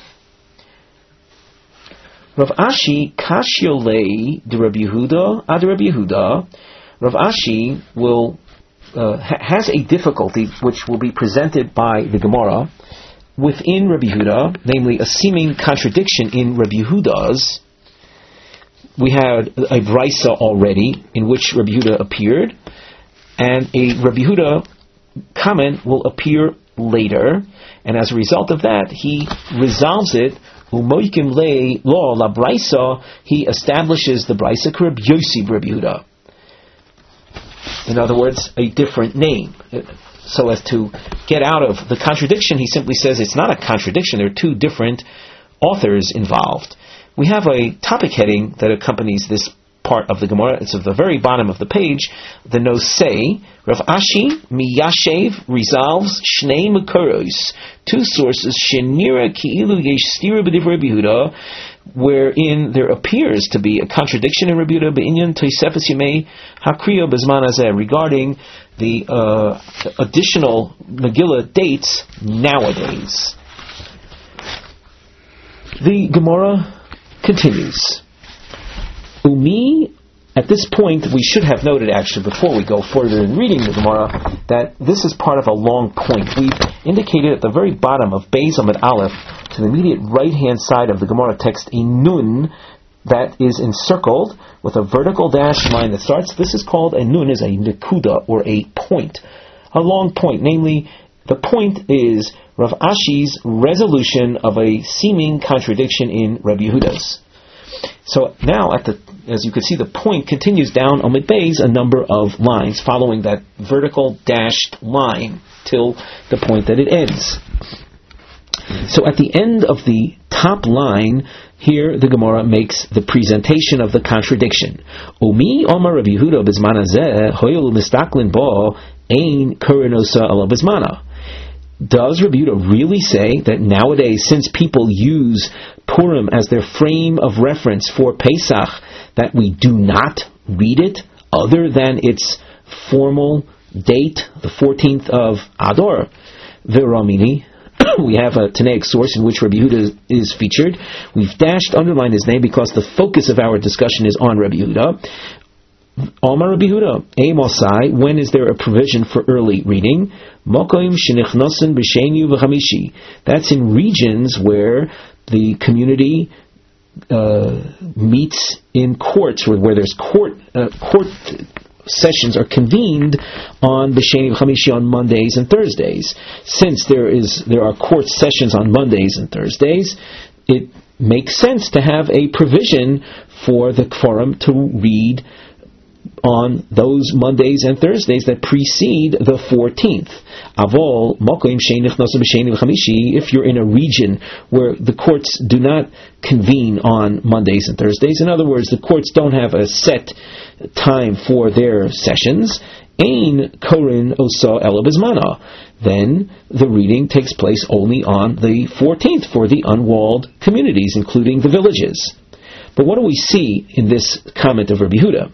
Rav Ashi Kashiolei de Rabbi Yehuda ad Rabbi Yehuda. Rav Ashi will uh, ha- has a difficulty which will be presented by the Gemara within Rabbi Yehuda, namely a seeming contradiction in Rabbi Yehuda's. We had a Brisa already in which Rabbi Yehuda appeared, and a Rabbi Yehuda comment will appear later, and as a result of that, he resolves it. Umoikim le law la Brisa. He establishes the Brisa Reb Yossi Rabbi Yehuda. In other words, a different name. So as to get out of the contradiction, he simply says it's not a contradiction. There are two different authors involved. We have a topic heading that accompanies this part of the Gemara. It's at the very bottom of the page. The Nosei, Rav Ashi Miyashev resolves Shnei Makoros, two sources, Shenira Ki'ilu Yesh Stira B'divrei Rabbi Yehuda, wherein there appears to be a contradiction in Rabbi Yehuda B'inyan Tosefes Yemei Hakriya B'zman Hazeh, regarding the uh, additional Megillah dates nowadays. The Gemara continues. Umi, at this point, we should have noted, actually, before we go further in reading the Gemara, that this is part of a long point. We've indicated at the very bottom of Beis Amud Aleph, to the immediate right-hand side of the Gemara text, a nun that is encircled with a vertical dashed line that starts. This is called, a nun is a nekuda, or a point. A long point, namely, the point is Rav Ashi's resolution of a seeming contradiction in Rabbi Yehuda's. So now, at the, as you can see, the point continues down Amud Beis a number of lines, following that vertical dashed line till the point that it ends. So at the end of the top line, here the Gemara makes the presentation of the contradiction. Umi Omar Rabbi Yehuda B'zman hazeh hoyel mistaklin bo ein kurenosa ala b'zmana. Does Rabbi Yehuda really say that nowadays, since people use Purim as their frame of reference for Pesach, that we do not read it other than its formal date, the fourteenth of Adar? V'ramini, we have a Tanaic source in which Rabbi Yehuda is featured. We've dashed, underlined his name because the focus of our discussion is on Rabbi Yehuda. Omar Rabbi Yehuda, Amosai, when is there a provision for early reading? Mokoim shenichnosen b'sheni v'chamishi. That's in regions where the community uh, meets in courts, where, where there's court uh, court sessions are convened on b'sheni v'chamishi, on Mondays and Thursdays. Since there is there are court sessions on Mondays and Thursdays, it makes sense to have a provision for the Kfarim to read on those Mondays and Thursdays that precede the fourteenth. Avol mokoim sheinichnosu b'sheni v'chamishi. If you're in a region where the courts do not convene on Mondays and Thursdays, in other words, the courts don't have a set time for their sessions, ein korin osa ela b'zmana, then the reading takes place only on the fourteenth for the unwalled communities, including the villages. But what do we see in this comment of Rabbi Yehuda?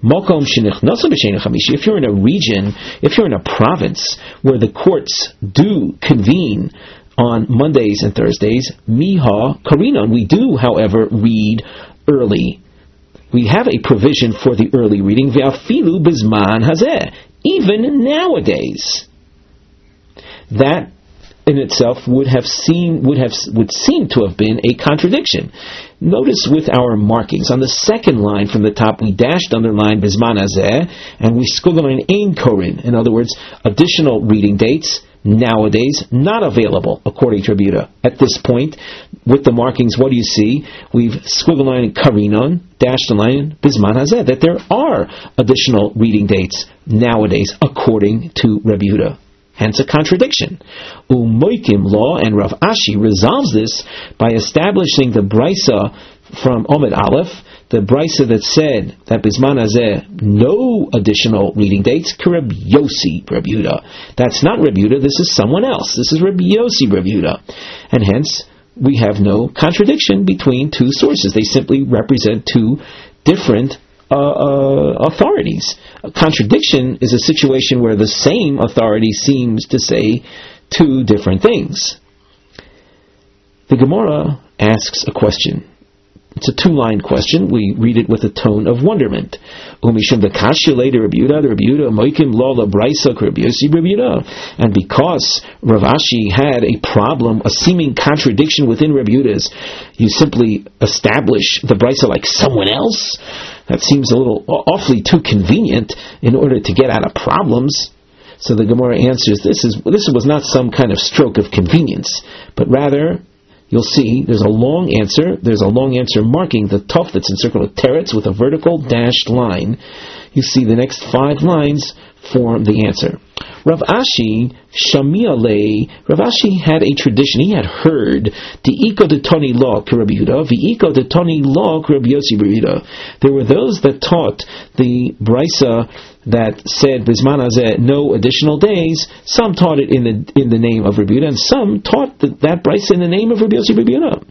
If you're in a region, if you're in a province where the courts do convene on Mondays and Thursdays, miha karinon, we do, however, read early. We have a provision for the early reading, ve'afilu bizman hazeh, even nowadays. That in itself would have seen would have would seem to have been a contradiction. Notice with our markings on the second line from the top, we dashed underline bizman hazeh, and we squiggleline ein korin. In other words, additional reading dates nowadays not available according to Rabbi Yehuda. At this point, with the markings, what do you see? We've squiggleline karinon, dashed the line bizman hazeh, that there are additional reading dates nowadays according to Rabbi Yehuda. Hence a contradiction. Umoikim law, and Rav Ashi resolves this by establishing the Brisa from Amud Aleph, the Brisa that said that Bizman Hazeh, no additional reading dates, Reb Yossi Reb Yehuda. That's not Reb Yehuda, this is someone else. This is Reb Yossi Reb Yehuda. And hence, we have no contradiction between two sources. They simply represent two different Uh, uh, authorities. A contradiction is a situation where the same authority seems to say two different things. The Gemara asks a question. It's a two-line question. We read it with a tone of wonderment. Umishum the Kashya later Rabbi Yehuda, the Rabbi Yehuda moikim lo la brisa Rabbi Yossi Rabbi Yehuda. And because Rav Ashi had a problem, a seeming contradiction within Rabbi Yehuda's, you simply establish the brisa like someone else. That seems a little awfully too convenient in order to get out of problems. So the Gemara answers, this is this was not some kind of stroke of convenience, but rather, you'll see, there's a long answer, there's a long answer marking the tuf that's encircled with teretz with a vertical dashed line. You see the next five lines form the answer. Rav Ashi, Shamiale, Rav Ashi had a tradition, he had heard, the Iko de Toni Law Rabbi Yehuda, the Iko de Toni Law Rabbi Yossi Rabbi Yehuda. There were those that taught the Brisa that said Bizman Hazeh, no additional days. Some taught it in the in the name of Rabbi Yehuda, and some taught that, that Brisa in the name of Rabbi Yossi Rabbi Yehuda.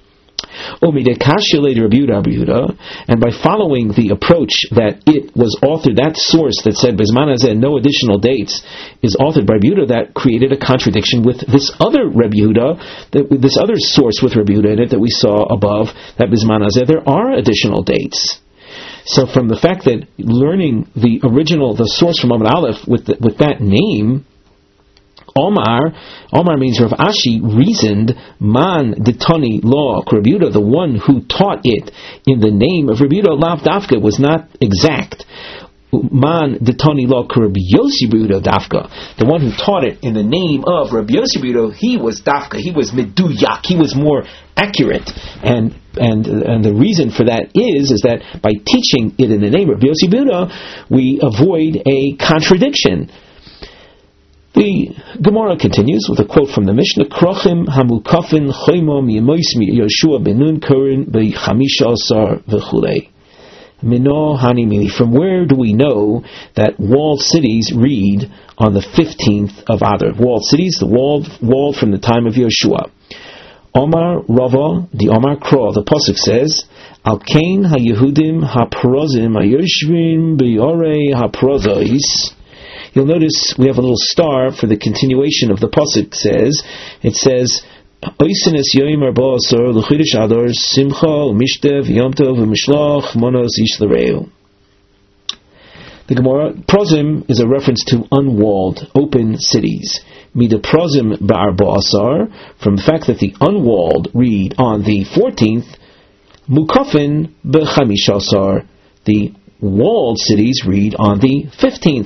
And by following the approach that it was authored, that source that said Bizman Hazeh, no additional dates, is authored by Rabbi Yehuda, that created a contradiction with this other Rabbi Yehuda, that, this other source with Rabbi Yehuda in it that we saw above, that Bizman Hazeh, there are additional dates. So from the fact that learning the original, the source from Amud Aleph with the, with that name, Omar, Omar means Rav Ashi reasoned, Man Ditani Law Rabbi Yehuda, the one who taught it in the name of Rabbi Yehuda, Lav Dafka, was not exact. Man Ditani Law Rabbi Yossi Rabbi Yehuda Dafka, the one who taught it in the name of Rabbi Yossi Rabbi Yehuda, he was Dafka, he was Meduyak, he was more accurate. And and and the reason for that is is that by teaching it in the name of Rabbi Yossi Rabbi Yehuda, we avoid a contradiction. The Gemara continues with a quote from the Mishnah: Krochim hamukafin choymom yemois Yoshua benun korin bechamisha asar v'chulei. Mino hani mili. From where do we know that walled cities read on the fifteenth of Adar? Walled cities, the walled walled from the time of Yoshua. Omar Rava, the Omar Kro, the pasuk says, Al kain haYehudim haprozim hayoshvim beyorei haprozos. You'll notice we have a little star for the continuation of the pasuk. Says it says Oisenes Yoim Arba Asar L'Chodesh Adar Simcha U'Mishtav Yom Tov U'Mishlach Monos Ish L'Reu. The Gemara, prozim is a reference to unwalled, open cities. Mida prozim ba'arba asar, from the fact that the unwalled read on the fourteenth. Mukafin b'chamish asar, the walled cities read on the fifteenth.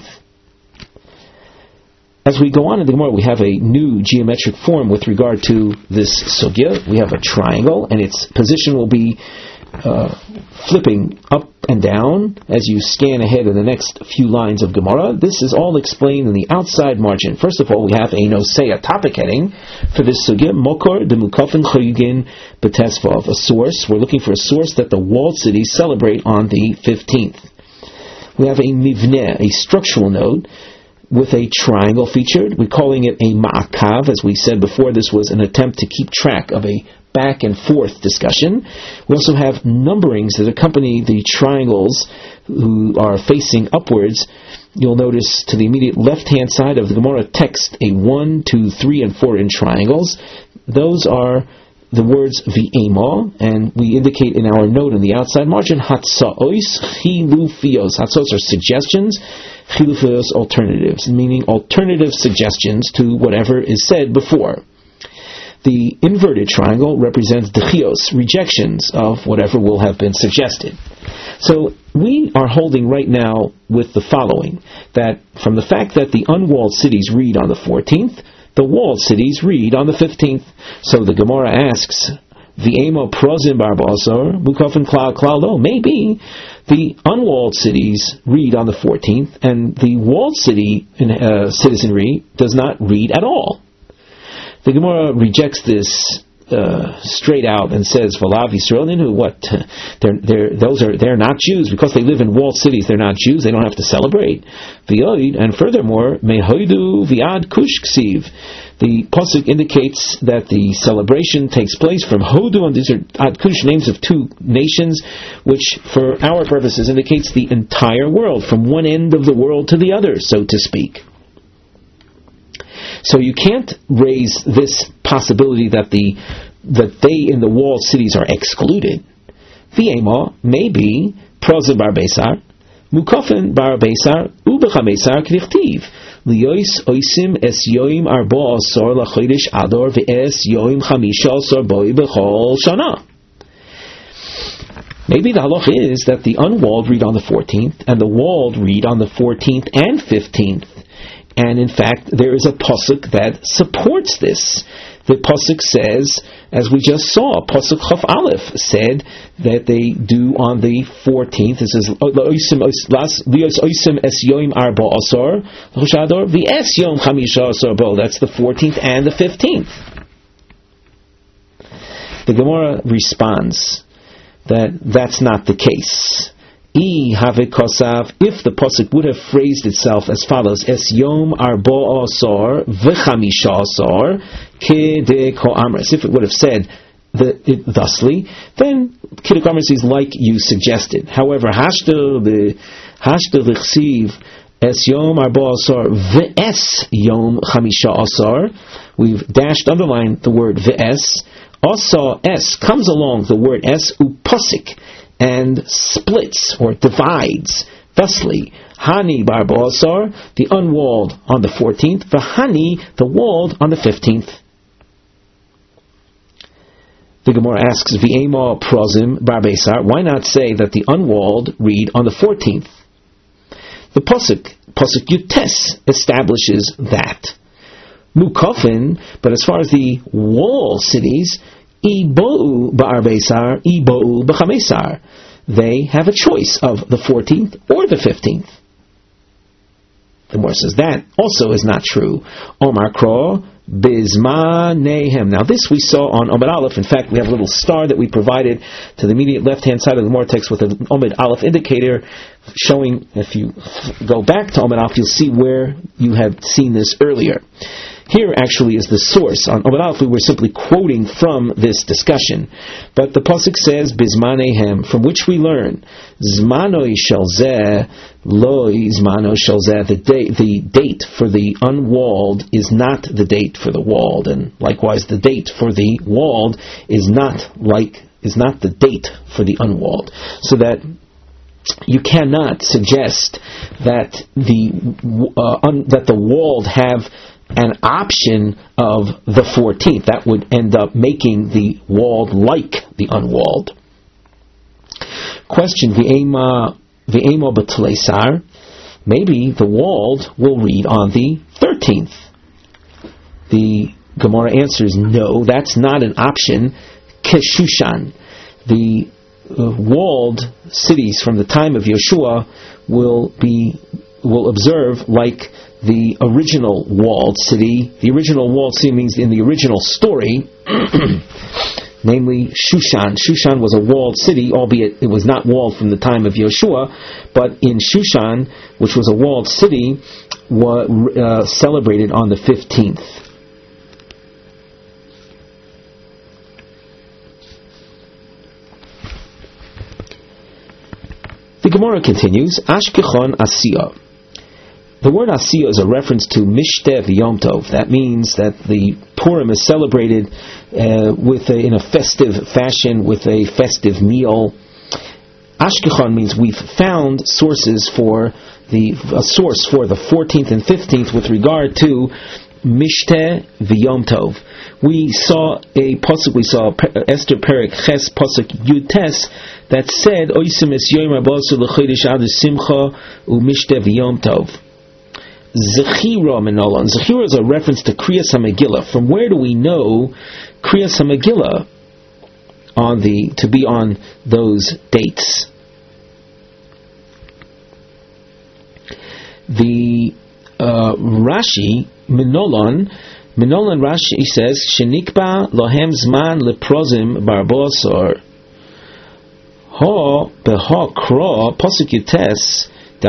As we go on in the Gemara, we have a new geometric form with regard to this sugya. We have a triangle, and its position will be uh, flipping up and down as you scan ahead in the next few lines of Gemara. This is all explained in the outside margin. First of all, we have a nosei, a topic heading for this sugya, Mokor de Mukafin Choyugin B'Tesvav, a source. We're looking for a source that the walled cities celebrate on the fifteenth. We have a mivneh, a structural node, with a triangle featured. We're calling it a ma'akav. As we said before, this was an attempt to keep track of a back and forth discussion. We also have numberings that accompany the triangles who are facing upwards. You'll notice to the immediate left-hand side of the Gemara text a one, two, three, and four in triangles. Those are the words v'ema, and we indicate in our note in the outside margin, hatza'os chilufios. Hatza'os are suggestions, chilufios alternatives, meaning alternative suggestions to whatever is said before. The inverted triangle represents dechios, rejections of whatever will have been suggested. So we are holding right now with the following, that from the fact that the unwalled cities read on the fourteenth, the walled cities read on the fifteenth. So the Gemara asks, V'ema prozim barbasar, mukafin klal klal lo. Maybe the unwalled cities read on the fourteenth, and the walled city uh, citizenry does not read at all. The Gemara rejects this uh, straight out and says, "V'lav Yisrael ninu." What? They're, they're, those are they're not Jews because they live in walled cities. They're not Jews. They don't have to celebrate. V'yoid, and furthermore, mehoidu v'ad kush ksiv. The pasuk indicates that the celebration takes place from Hodu, and these are ad kush, names of two nations, which for our purposes indicates the entire world, from one end of the world to the other, so to speak. So you can't raise this possibility that the that they in the walled cities are excluded. V'ema, maybe, Prozim bar Beisar, Mukafin bar Beisar, Ubechameisar Kvichtiv. Liyois oisim es yoim arba asar lachodesh ador ve'es yoim chamisha asar boi bechol shana. Maybe the halach is that the unwalled read on the fourteenth and the walled read on the fourteenth and fifteenth. And in fact, there is a pasuk that supports this. The pasuk says, as we just saw, pasuk Chaf Aleph said that they do on the fourteenth. It says, es yoim arba asar l'chador v'es yom chamisha asar bo. That's the fourteenth and the fifteenth. The Gemara responds that that's not the case. If the pasuk would have phrased itself as follows: Es yom arba asar v'chamisha asar kede ko'amres. If it would have said the, it thusly, then kede ko'amres is like you suggested. However, hashtel the hashtel l'chsiv es yom arba asar v'es yom chamisha asar. We've dashed underlined the word v'es. Also, es comes along the word es upasik and splits or divides. Thusly, Hani bar Ba'asar, the unwalled on the fourteenth, V'Hani, the walled on the fifteenth. The Gemara asks, V'Ema Prozim bar Beisar, why not say that the unwalled read on the fourteenth? The Pasuk, Pasuk Yutes, establishes that. Mukafin, but as far as the wall cities, Ibou ba'ar Beisar, Ibou b'chameisar. They have a choice of the fourteenth or the fifteenth. The Gemara says that also is not true. Omar Kro Bizmanehem. Now this we saw on Omid Aleph. In fact, we have a little star that we provided to the immediate left-hand side of the Gemara text with an Omid Aleph indicator showing, if you go back to Omid Aleph, you'll see where you had seen this earlier. Here actually is the source. On Omid Aleph we were simply quoting from this discussion. But the pasuk says, Bizmanehem, from which we learn, Zmanoi shelzeh, loi zmano shelzeh, the date, the date for the unwalled is not the date for the walled, and likewise the date for the walled is not like is not the date for the unwalled. So that you cannot suggest that the uh, un, that the walled have an option of the fourteenth. That would end up making the walled like the unwalled. Question: V'ema v'ema b'tleisar. Maybe the walled will read on the thirteenth. The Gemara answers, no, that's not an option. Keshushan, the uh, walled cities from the time of Yeshua will be will observe like the original walled city. The original walled city means in the original story, namely Shushan. Shushan was a walled city, albeit it was not walled from the time of Yeshua, but in Shushan, which was a walled city, was uh, celebrated on the fifteenth. The Gemara continues, Ashkechon Asiyah. The word Asiyah is a reference to Mishtev Yom Tov. That means that the Purim is celebrated uh, with a, in a festive fashion, with a festive meal. Ashkechon means we've found sources for the a source for the fourteenth and fifteenth with regard to Mishteh V'Yom Tov. We saw a pasuk. We saw Esther Perek Ches pasuk Yutes that said Oisim es Yom Rabasu l'Chodesh Adu Simcha u'Mishteh V'Yom Tov. Zechira Menolan. Zechira is a reference to Kriyas HaMegillah. From where do we know Kriyas HaMegillah on the to be on those dates? The uh, Rashi Menolan Menolan Rashi says Shenikba Lohem Zman Leprozim Barbosor Ha Beha Kra Pasuk Yutes. The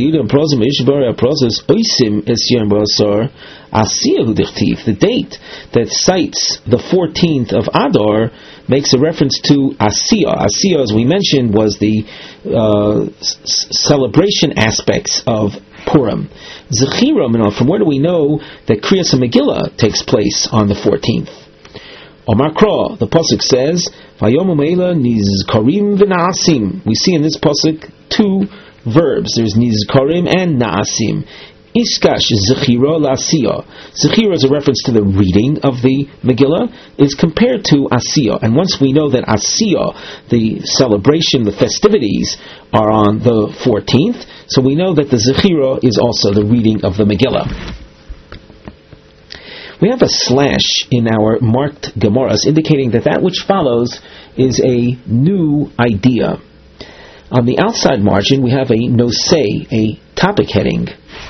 date that cites the fourteenth of Adar makes a reference to Asiyah. Asiyah, as we mentioned, was the uh, s- celebration aspects of Purim. Zechira, from where do we know that Kriyas HaMegillah takes place on the fourteenth? Omar Kra, the pasuk says, "Vayomu meila nizkarim v'naasim." We see in this pasuk two verbs. There's nizkarim and naasim. Iskash zechira la'asiya. Zechira is a reference to the reading of the Megillah, is compared to asiya. And once we know that asiya, the celebration, the festivities, are on the fourteenth, so we know that the zechira is also the reading of the Megillah. We have a slash in our marked Gemaras indicating that that which follows is a new idea. On the outside margin we have a nosei, a topic heading.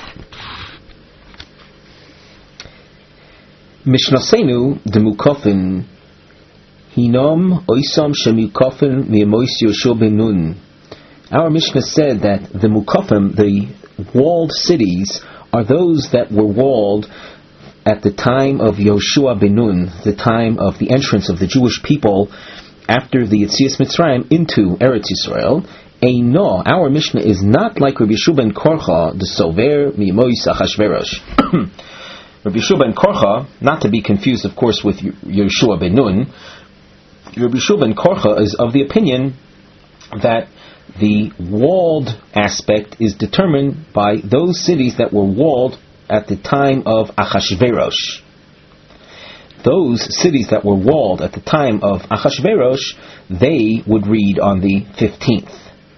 Mishnasenu demukofin hinom oisom shemukofin mi'emois Yoshua ben Nun. Our Mishnah said that the mukofim, the walled cities, are those that were walled at the time of Yoshua ben Nun, the time of the entrance of the Jewish people after the Yetzias Mitzrayim into Eretz Yisrael. Eino, our Mishnah is not like Rabbi Yeshua ben Korcha, the Sover mi'emois Achashverosh. Rabbi Yeshua ben Korcha, not to be confused, of course, with Yoshua ben Nun, Rabbi Yeshua ben Korcha is of the opinion that the walled aspect is determined by those cities that were walled at the time of Achashverosh. Those cities that were walled at the time of Achashverosh, they would read on the fifteenth.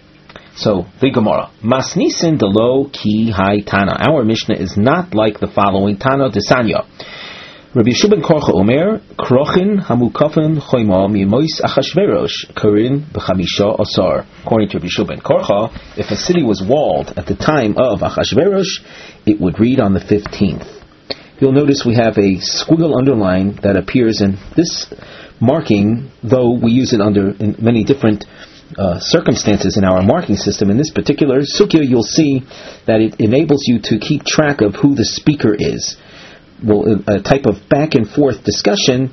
So, the Gemara, Masnisin delo ki hai Tana. Our Mishnah is not like the following Tana de Sanya. Rabbi Yeshua ben Korcha Omer, Krochin hamukafin choima mi'emois Achashverosh kurin b'chamisha asar. According to Rabbi Yeshua ben Korcha, if a city was walled at the time of Achashverosh, it would read on the fifteenth. You'll notice we have a squiggle underline that appears in this marking, though we use it under in many different Uh, circumstances in our marking system. In this particular sukya, you'll see that it enables you to keep track of who the speaker is. Well, a type of back and forth discussion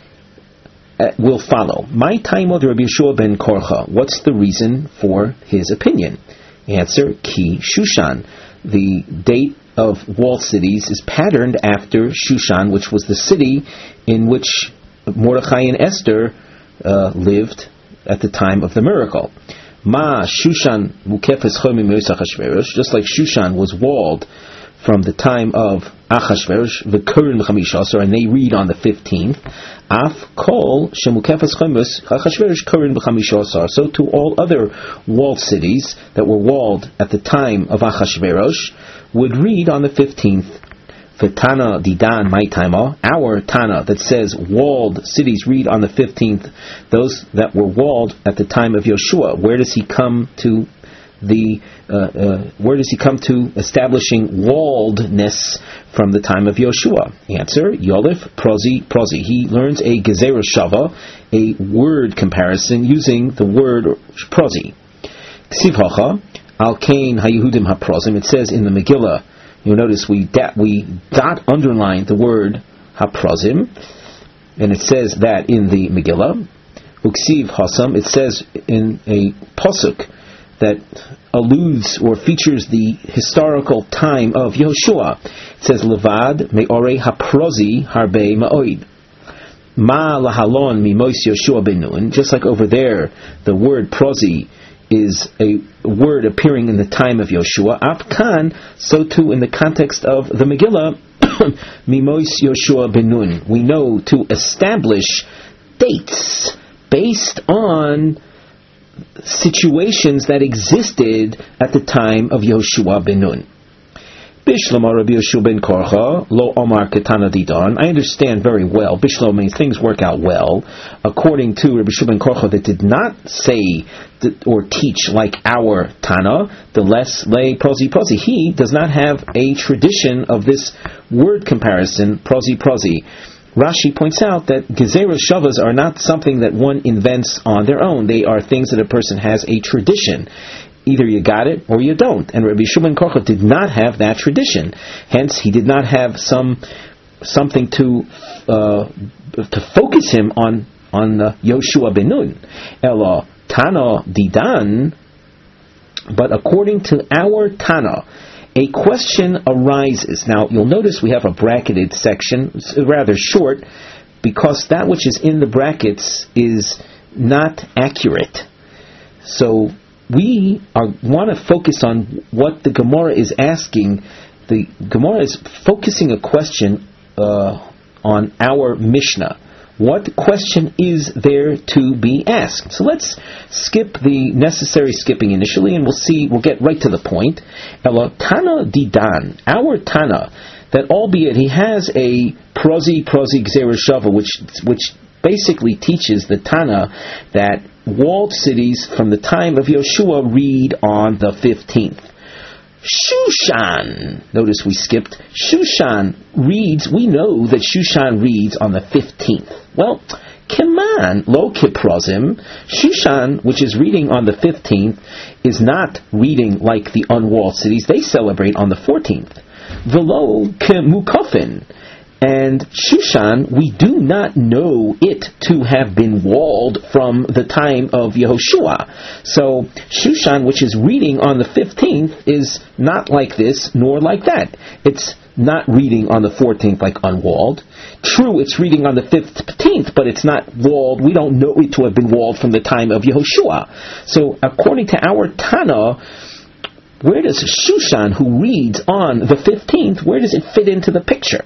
uh, will follow. My taimod Rabbi Yeshua ben Korcha. What's the reason for his opinion? Answer: Ki Shushan. The date of walled cities is patterned after Shushan, which was the city in which Mordechai and Esther uh, lived at the time of the miracle. Ma Shushan mukefes chomi me'os Achashverosh, just like Shushan was walled from the time of Achashverosh, v'kurin b'chamisha asar, and they read on the fifteenth. Af kol shemukefes chomi Achashverosh kurin b'chamisha asar. So to all other walled cities that were walled at the time of Achashverosh would read on the fifteenth. Tana didan my taima, our Tana that says walled cities read on the fifteenth, those that were walled at the time of Yoshua. Where does he come to the uh, uh, where does he come to establishing walledness from the time of Yoshua? Answer: Yolif prozi prozi. He learns a gezerah shava, a word comparison using the word prozi. Ksiv hacha al kain haYehudim haprozim. It says in the Megillah. You'll notice we da- we dot underline the word haprozim, and it says that in the Megillah. Uksiv hasam, it says in a pasuk that alludes or features the historical time of Yehoshua. It says levad me'orei haprozi harbe ma'oid. Ma lahalon mimois Yoshua ben Nun. Just like over there, the word prozi is a word appearing in the time of Yoshua. Afkan, so too in the context of the Megillah, Mimois Yoshua ben Nun. We know to establish dates based on situations that existed at the time of Yoshua ben Nun. Bishlama Rabbi Yeshua ben Korcha lo Omar Ketana Didan. I understand very well. Bishlama means things work out well. According to Rabbi Yeshua ben Korcha, that did not say or teach like our Tana, the less lay prozi prozi. He does not have a tradition of this word comparison, prozi prozi. Rashi points out that gezerah shavas are not something that one invents on their own. They are things that a person has a tradition. Either you got it or you don't. And Rabbi Yeshua ben Korcha did not have that tradition. Hence, he did not have some something to uh, to focus him on on uh, Yoshua ben Nun. Ela Tana Didan. But according to our Tana, a question arises. Now, you'll notice we have a bracketed section, it's rather short, because that which is in the brackets is not accurate. So we are, want to focus on what the Gemara is asking. The Gemara is focusing a question uh, on our Mishnah. What question is there to be asked? So let's skip the necessary skipping initially, and we'll see. We'll get right to the point. Ela Tana Didan, our Tana, that albeit he has a prozi prozi gzera shava, which which basically teaches the Tana that walled cities from the time of Yoshua read on the fifteenth. Shushan, notice we skipped. Shushan reads, we know that Shushan reads on the fifteenth. Well, Keman, lo kiprozim, Shushan, which is reading on the fifteenth, is not reading like the unwalled cities. They celebrate on the fourteenth. Velo kemukafin. And Shushan, we do not know it to have been walled from the time of Yehoshua. So Shushan, which is reading on the fifteenth, is not like this nor like that. It's not reading on the fourteenth like unwalled. True, it's reading on the fifteenth, but it's not walled. We don't know it to have been walled from the time of Yehoshua. So according to our Tana, where does Shushan, who reads on the fifteenth, where does it fit into the picture?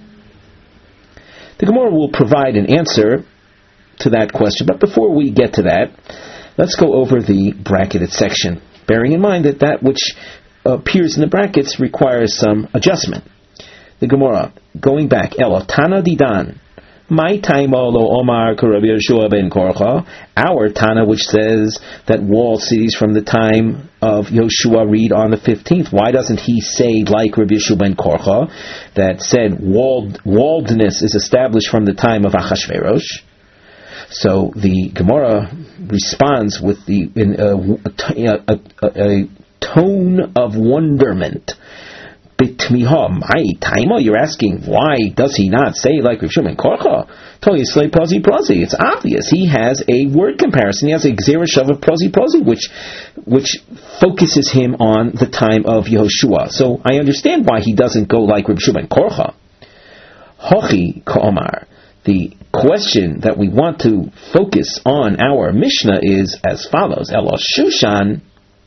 The Gemara will provide an answer to that question, but before we get to that, let's go over the bracketed section, bearing in mind that that which appears in the brackets requires some adjustment. The Gemara, going back, Ela Tana Didan, my Taimo lo Omar Rabbi Yehoshua ben Korcha, our Tana, which says that walled cities from the time of Yoshua read on the fifteenth. Why doesn't he say, like Rabbi Yehoshua ben Korcha, that said walled, walledness is established from the time of Achashverosh? So the Gemara responds with the in a, a, a, a tone of wonderment. Bitmiha, my taima, you're asking, why does he not say like Rav Shimon Korcha? Toyislei prozi prozi. It's obvious. He has a word comparison. He has a gzera shava prozi prozi, which which focuses him on the time of Yehoshua. So I understand why he doesn't go like Rav Shimon Korcha. Hochi ka'omar. The question that we want to focus on our Mishnah is as follows: Elo Shushan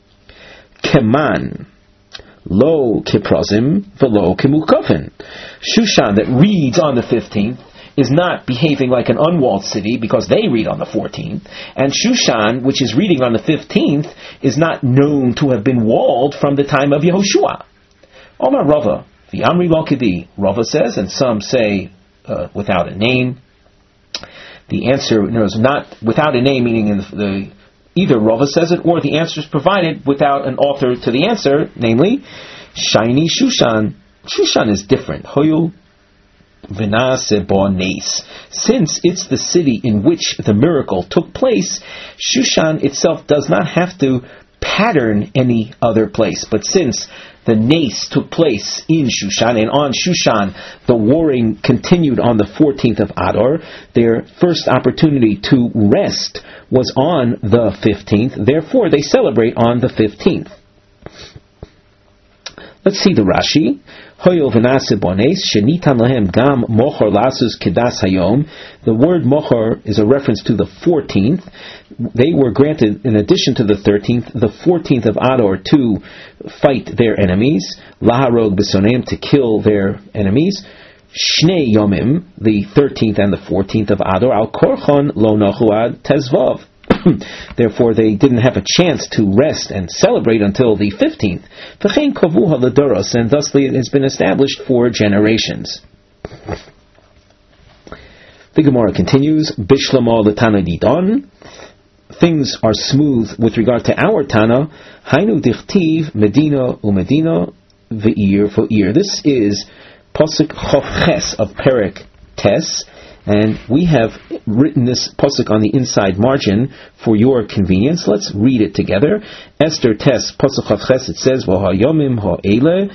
keman. Lo kiprozim velo kimukafin. Shushan that reads on the fifteenth is not behaving like an unwalled city because they read on the fourteenth. And Shushan, which is reading on the fifteenth, is not known to have been walled from the time of Yehoshua. Omar Rava, the Amri Lokidi, Rava says, and some say uh, without a name. The answer is not without a name, meaning in the, the either Rava says it or the answer is provided without an author to the answer, namely, Shiny Shushan. Shushan is different. Hoyu Vinase Nes. Since it's the city in which the miracle took place, Shushan itself does not have to pattern any other place. But since the Nes took place in Shushan, and on Shushan the warring continued on the fourteenth of Adar, their first opportunity to rest was on the fifteenth. Therefore, they celebrate on the fifteenth. Let's see the Rashi. Hoyol v'nase bones shenitan lahem gam mochor lasus kedas hayom. The word mochor is a reference to the fourteenth. They were granted, in addition to the thirteenth, the fourteenth of Adar to fight their enemies. Laharog b'soneim, to kill their enemies. Shnei yomim, the thirteenth and the fourteenth of Adar. Al korchon lo nachu ad tezvav. Therefore, they didn't have a chance to rest and celebrate until the fifteenth. V'chein kavuha l'doros, and thusly it has been established for generations. The Gemara continues, Bishlama l'tana didon. Things are smooth with regard to our Tana. Hainu dichtiv medina umedina v'ir v'ir. This is Pasuk Chof Ches of Perek Tes. And we have written this pasuk on the inside margin for your convenience. Let's read it together. Esther Tes, pasuk Chav, it says, V'hayomim ha'ele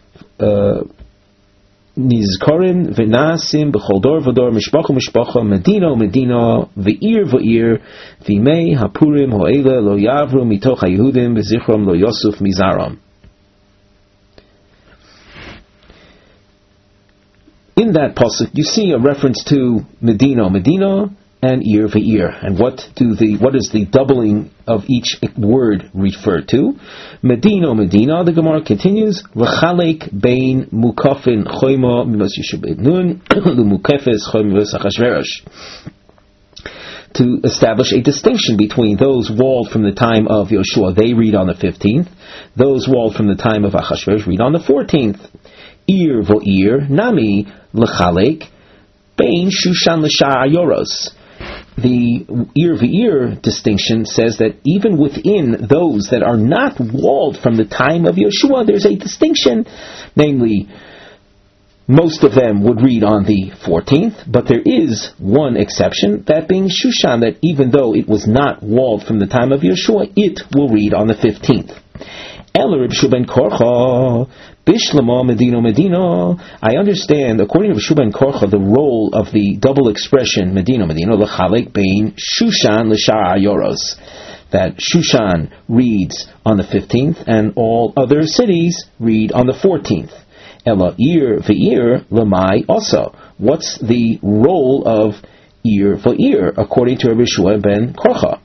nizkarim v'nasim b'chol dor v'dor mishpacha mishpacha medina medina v'ir v'ir v'mei hapurim ha'ele lo yavru mitoch ha'yehudim v'zichrom lo yosuf mizaram. In that pasuk, you see a reference to Medina, Medina, and ear ve'ir. And what do the what is the doubling of each word refer to? Medina, Medina. The Gemara continues. L'chalek bein mukafin choyma mimos yishubed nun l'mukefes choyma mimos achashverosh. To establish a distinction between those walled from the time of Yoshua, they read on the fifteenth. Those walled from the time of Achashverosh read on the fourteenth. Ir vo'ir nami l'chalek bein shushan l'sha'ar yoros. The ear ve'ir distinction says that even within those that are not walled from the time of Yeshua, there's a distinction. Namely, most of them would read on the fourteenth, but there is one exception, that being Shushan, that even though it was not walled from the time of Yeshua, it will read on the fifteenth. El Reb Shua ben Korcha, Bishlama Medina Medina. I understand, according to Reb Shua ben Korcha, the role of the double expression Medina Medina l'chalek bein Shushan l'sha'ar yoros, that Shushan reads on the fifteenth and all other cities read on the fourteenth. Ela ir ve'ir lamai also. What's the role of ir ve'ir according to Reb Shua ben Korcha?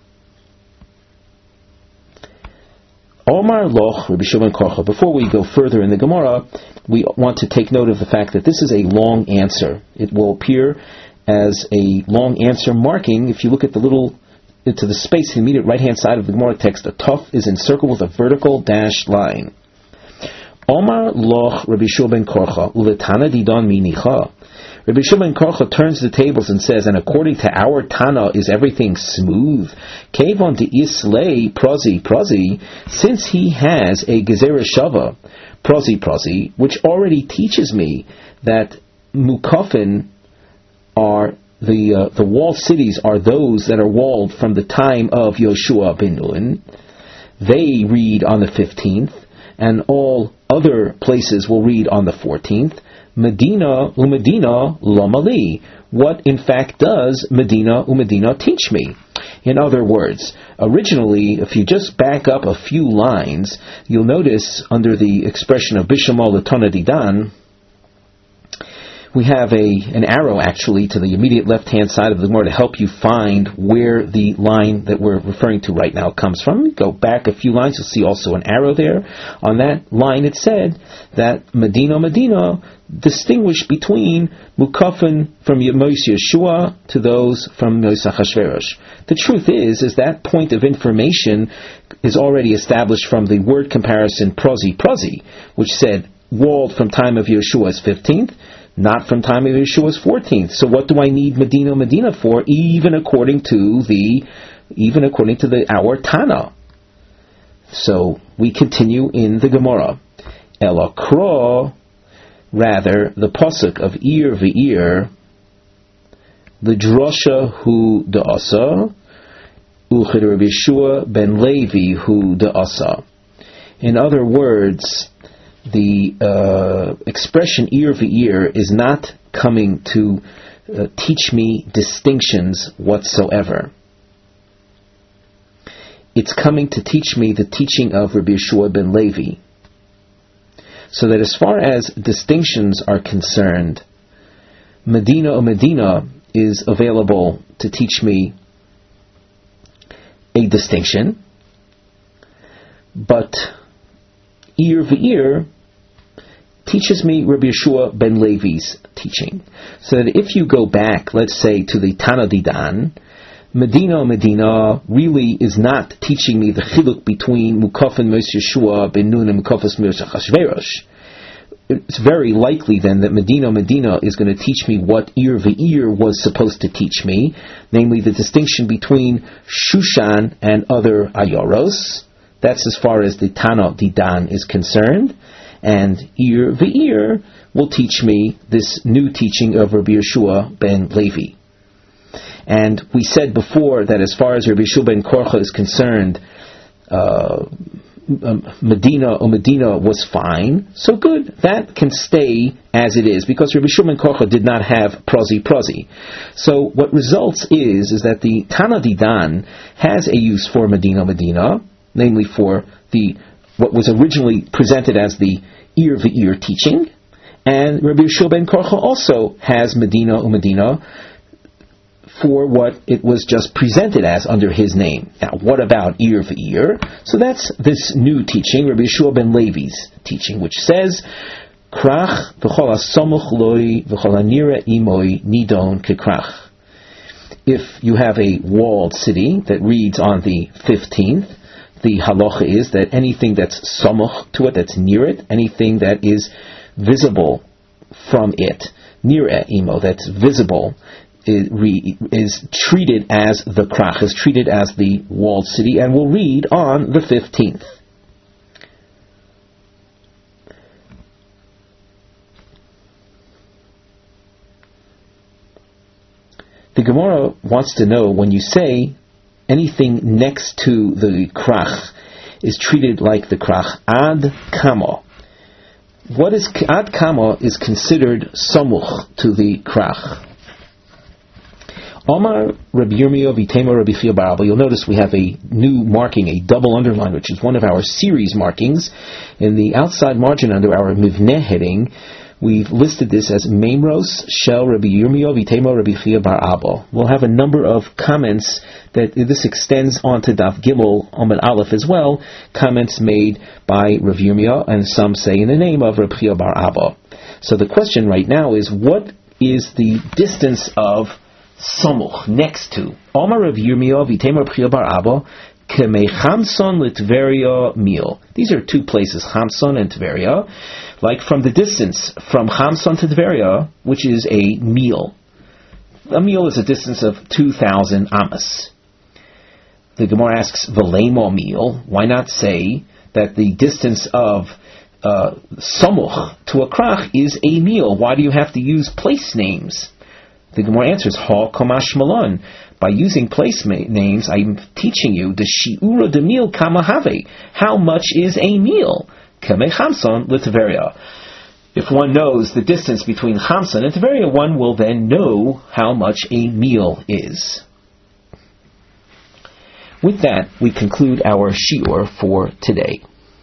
Omar loch Rabbi Shua ben Korcha. Before we go further in the Gemara, we want to take note of the fact that this is a long answer. It will appear as a long answer marking, if you look at the little, into the space in the immediate right-hand side of the Gemara text, a tuf is encircled with a vertical dashed line. Omar loch Rabbi Shua ben Korcha, uletana didon minicha. Rabbi Shua ben Korcha turns the tables and says, and according to our Tana, is everything smooth? Kevon de islay prozi prozi, since he has a gezerah shava, prozi prozi, which already teaches me that mukafin are the uh, the walled cities are those that are walled from the time of Yoshua ben Nun. They read on the fifteenth, and all other places will read on the fourteenth. Medina u'Medina lamali. What in fact does Medina u'Medina teach me? In other words, originally, if you just back up a few lines, you'll notice under the expression of Bishamol Latana Didan, we have a an arrow actually to the immediate left-hand side of the Gemara to help you find where the line that we're referring to right now comes from. Go back a few lines, you'll see also an arrow there. On that line it said that Medina Medina distinguished between Mukafin from Moshe Yeshua to those from Moshe Achashverosh. The truth is, is that point of information is already established from the word comparison prozi prozi, which said walled from time of Yeshua's fifteenth, not from time of Yeshua's fourteenth. So what do I need Medina Medina for, even according to the even according to the our Tana? So we continue in the Gemara. Ela kro, rather the pasuk of ir ve'ir, the drosha hu de'asa, uchid Rabbi Yeshua ben Levi hu de'asa. In other words, the uh, expression ir ve'ir is not coming to uh, teach me distinctions whatsoever. It's coming to teach me the teaching of Rabbi Yeshua ben Levi. So that as far as distinctions are concerned, Medina or Medina is available to teach me a distinction, but Ir ve'ir teaches me Rabbi Yeshua ben Levi's teaching. So that if you go back, let's say, to the Tana Didan, Medina Medina really is not teaching me the chiluk between Mukafin Moshe Yeshua ben Nun and Mukafis Moshe Achashverosh. It's very likely then that Medina Medina is going to teach me what Ir ve'ir was supposed to teach me, namely the distinction between Shushan and other Ayoros. That's as far as the Tana Didan is concerned. And Ir ve'ir will teach me this new teaching of Rabbi Yeshua ben Levi. And we said before that as far as Rabbi Yeshua ben Korcha is concerned, uh, Medina or Medina was fine. So good, that can stay as it is, because Rabbi Yeshua ben Korcha did not have prozi prozi. So what results is, is that the Tana Didan has a use for Medina Medina, namely for the what was originally presented as the Ir ve'ir teaching, And Rabbi Yehoshua ben Korcha also has Medina U'Medina for what it was just presented as under his name. Now, what about ear for ear? So that's this new teaching, Rabbi Yehoshua ben Levi's teaching, which says, Krach v'chol hasomuch loi v'chol hanira imoi nidon kekrach. If you have a walled city that reads on the fifteenth, the halacha is that anything that's samuch to it, that's near it, anything that is visible from it, near imo, that's visible, is, re, is treated as the krach, is treated as the walled city, and will read on the fifteenth. The Gemara wants to know, when you say anything next to the krach is treated like the krach, ad kama. What is ad kama is considered samuch to the krach. Omar Rabbi Yirmiyah v'Tema Rabbi Chia bar Abba. You'll notice we have a new marking, a double underline, which is one of our series markings. In the outside margin under our Mivneh heading, we've listed this as Memros Shel Rabbi Yirmiyah v'Tema Rabbi Chia bar Abba. We'll have a number of comments that this extends onto Daf Gimel Amud Aleph as well, comments made by Rabbi Yirmiyah, and some say in the name of Rabbi Chia bar Abba. So the question right now is, what is the distance of samuch, next to? Omar Rabbi Yirmiyah v'Tema Rabbi Chia bar Abba kemei Chamson l'Tveria mil. These are two places, Chamson and Tveria. Like from the distance from Chamson to Tveria, which is a mil. A mil is a distance of two thousand amas. The Gemara asks, V'leimo mil, why not say that the distance of uh, samuch to a krach is a mil? Why do you have to use place names? The Gemara answers, Ha kamash malon. By using place ma- names, I'm teaching you the shi'ura de mil kamahave. How much is a mil? Kamei Chamson l'Tveria. If one knows the distance between Chamson and Tveria, one will then know how much a meal is. With that, we conclude our shiur for today.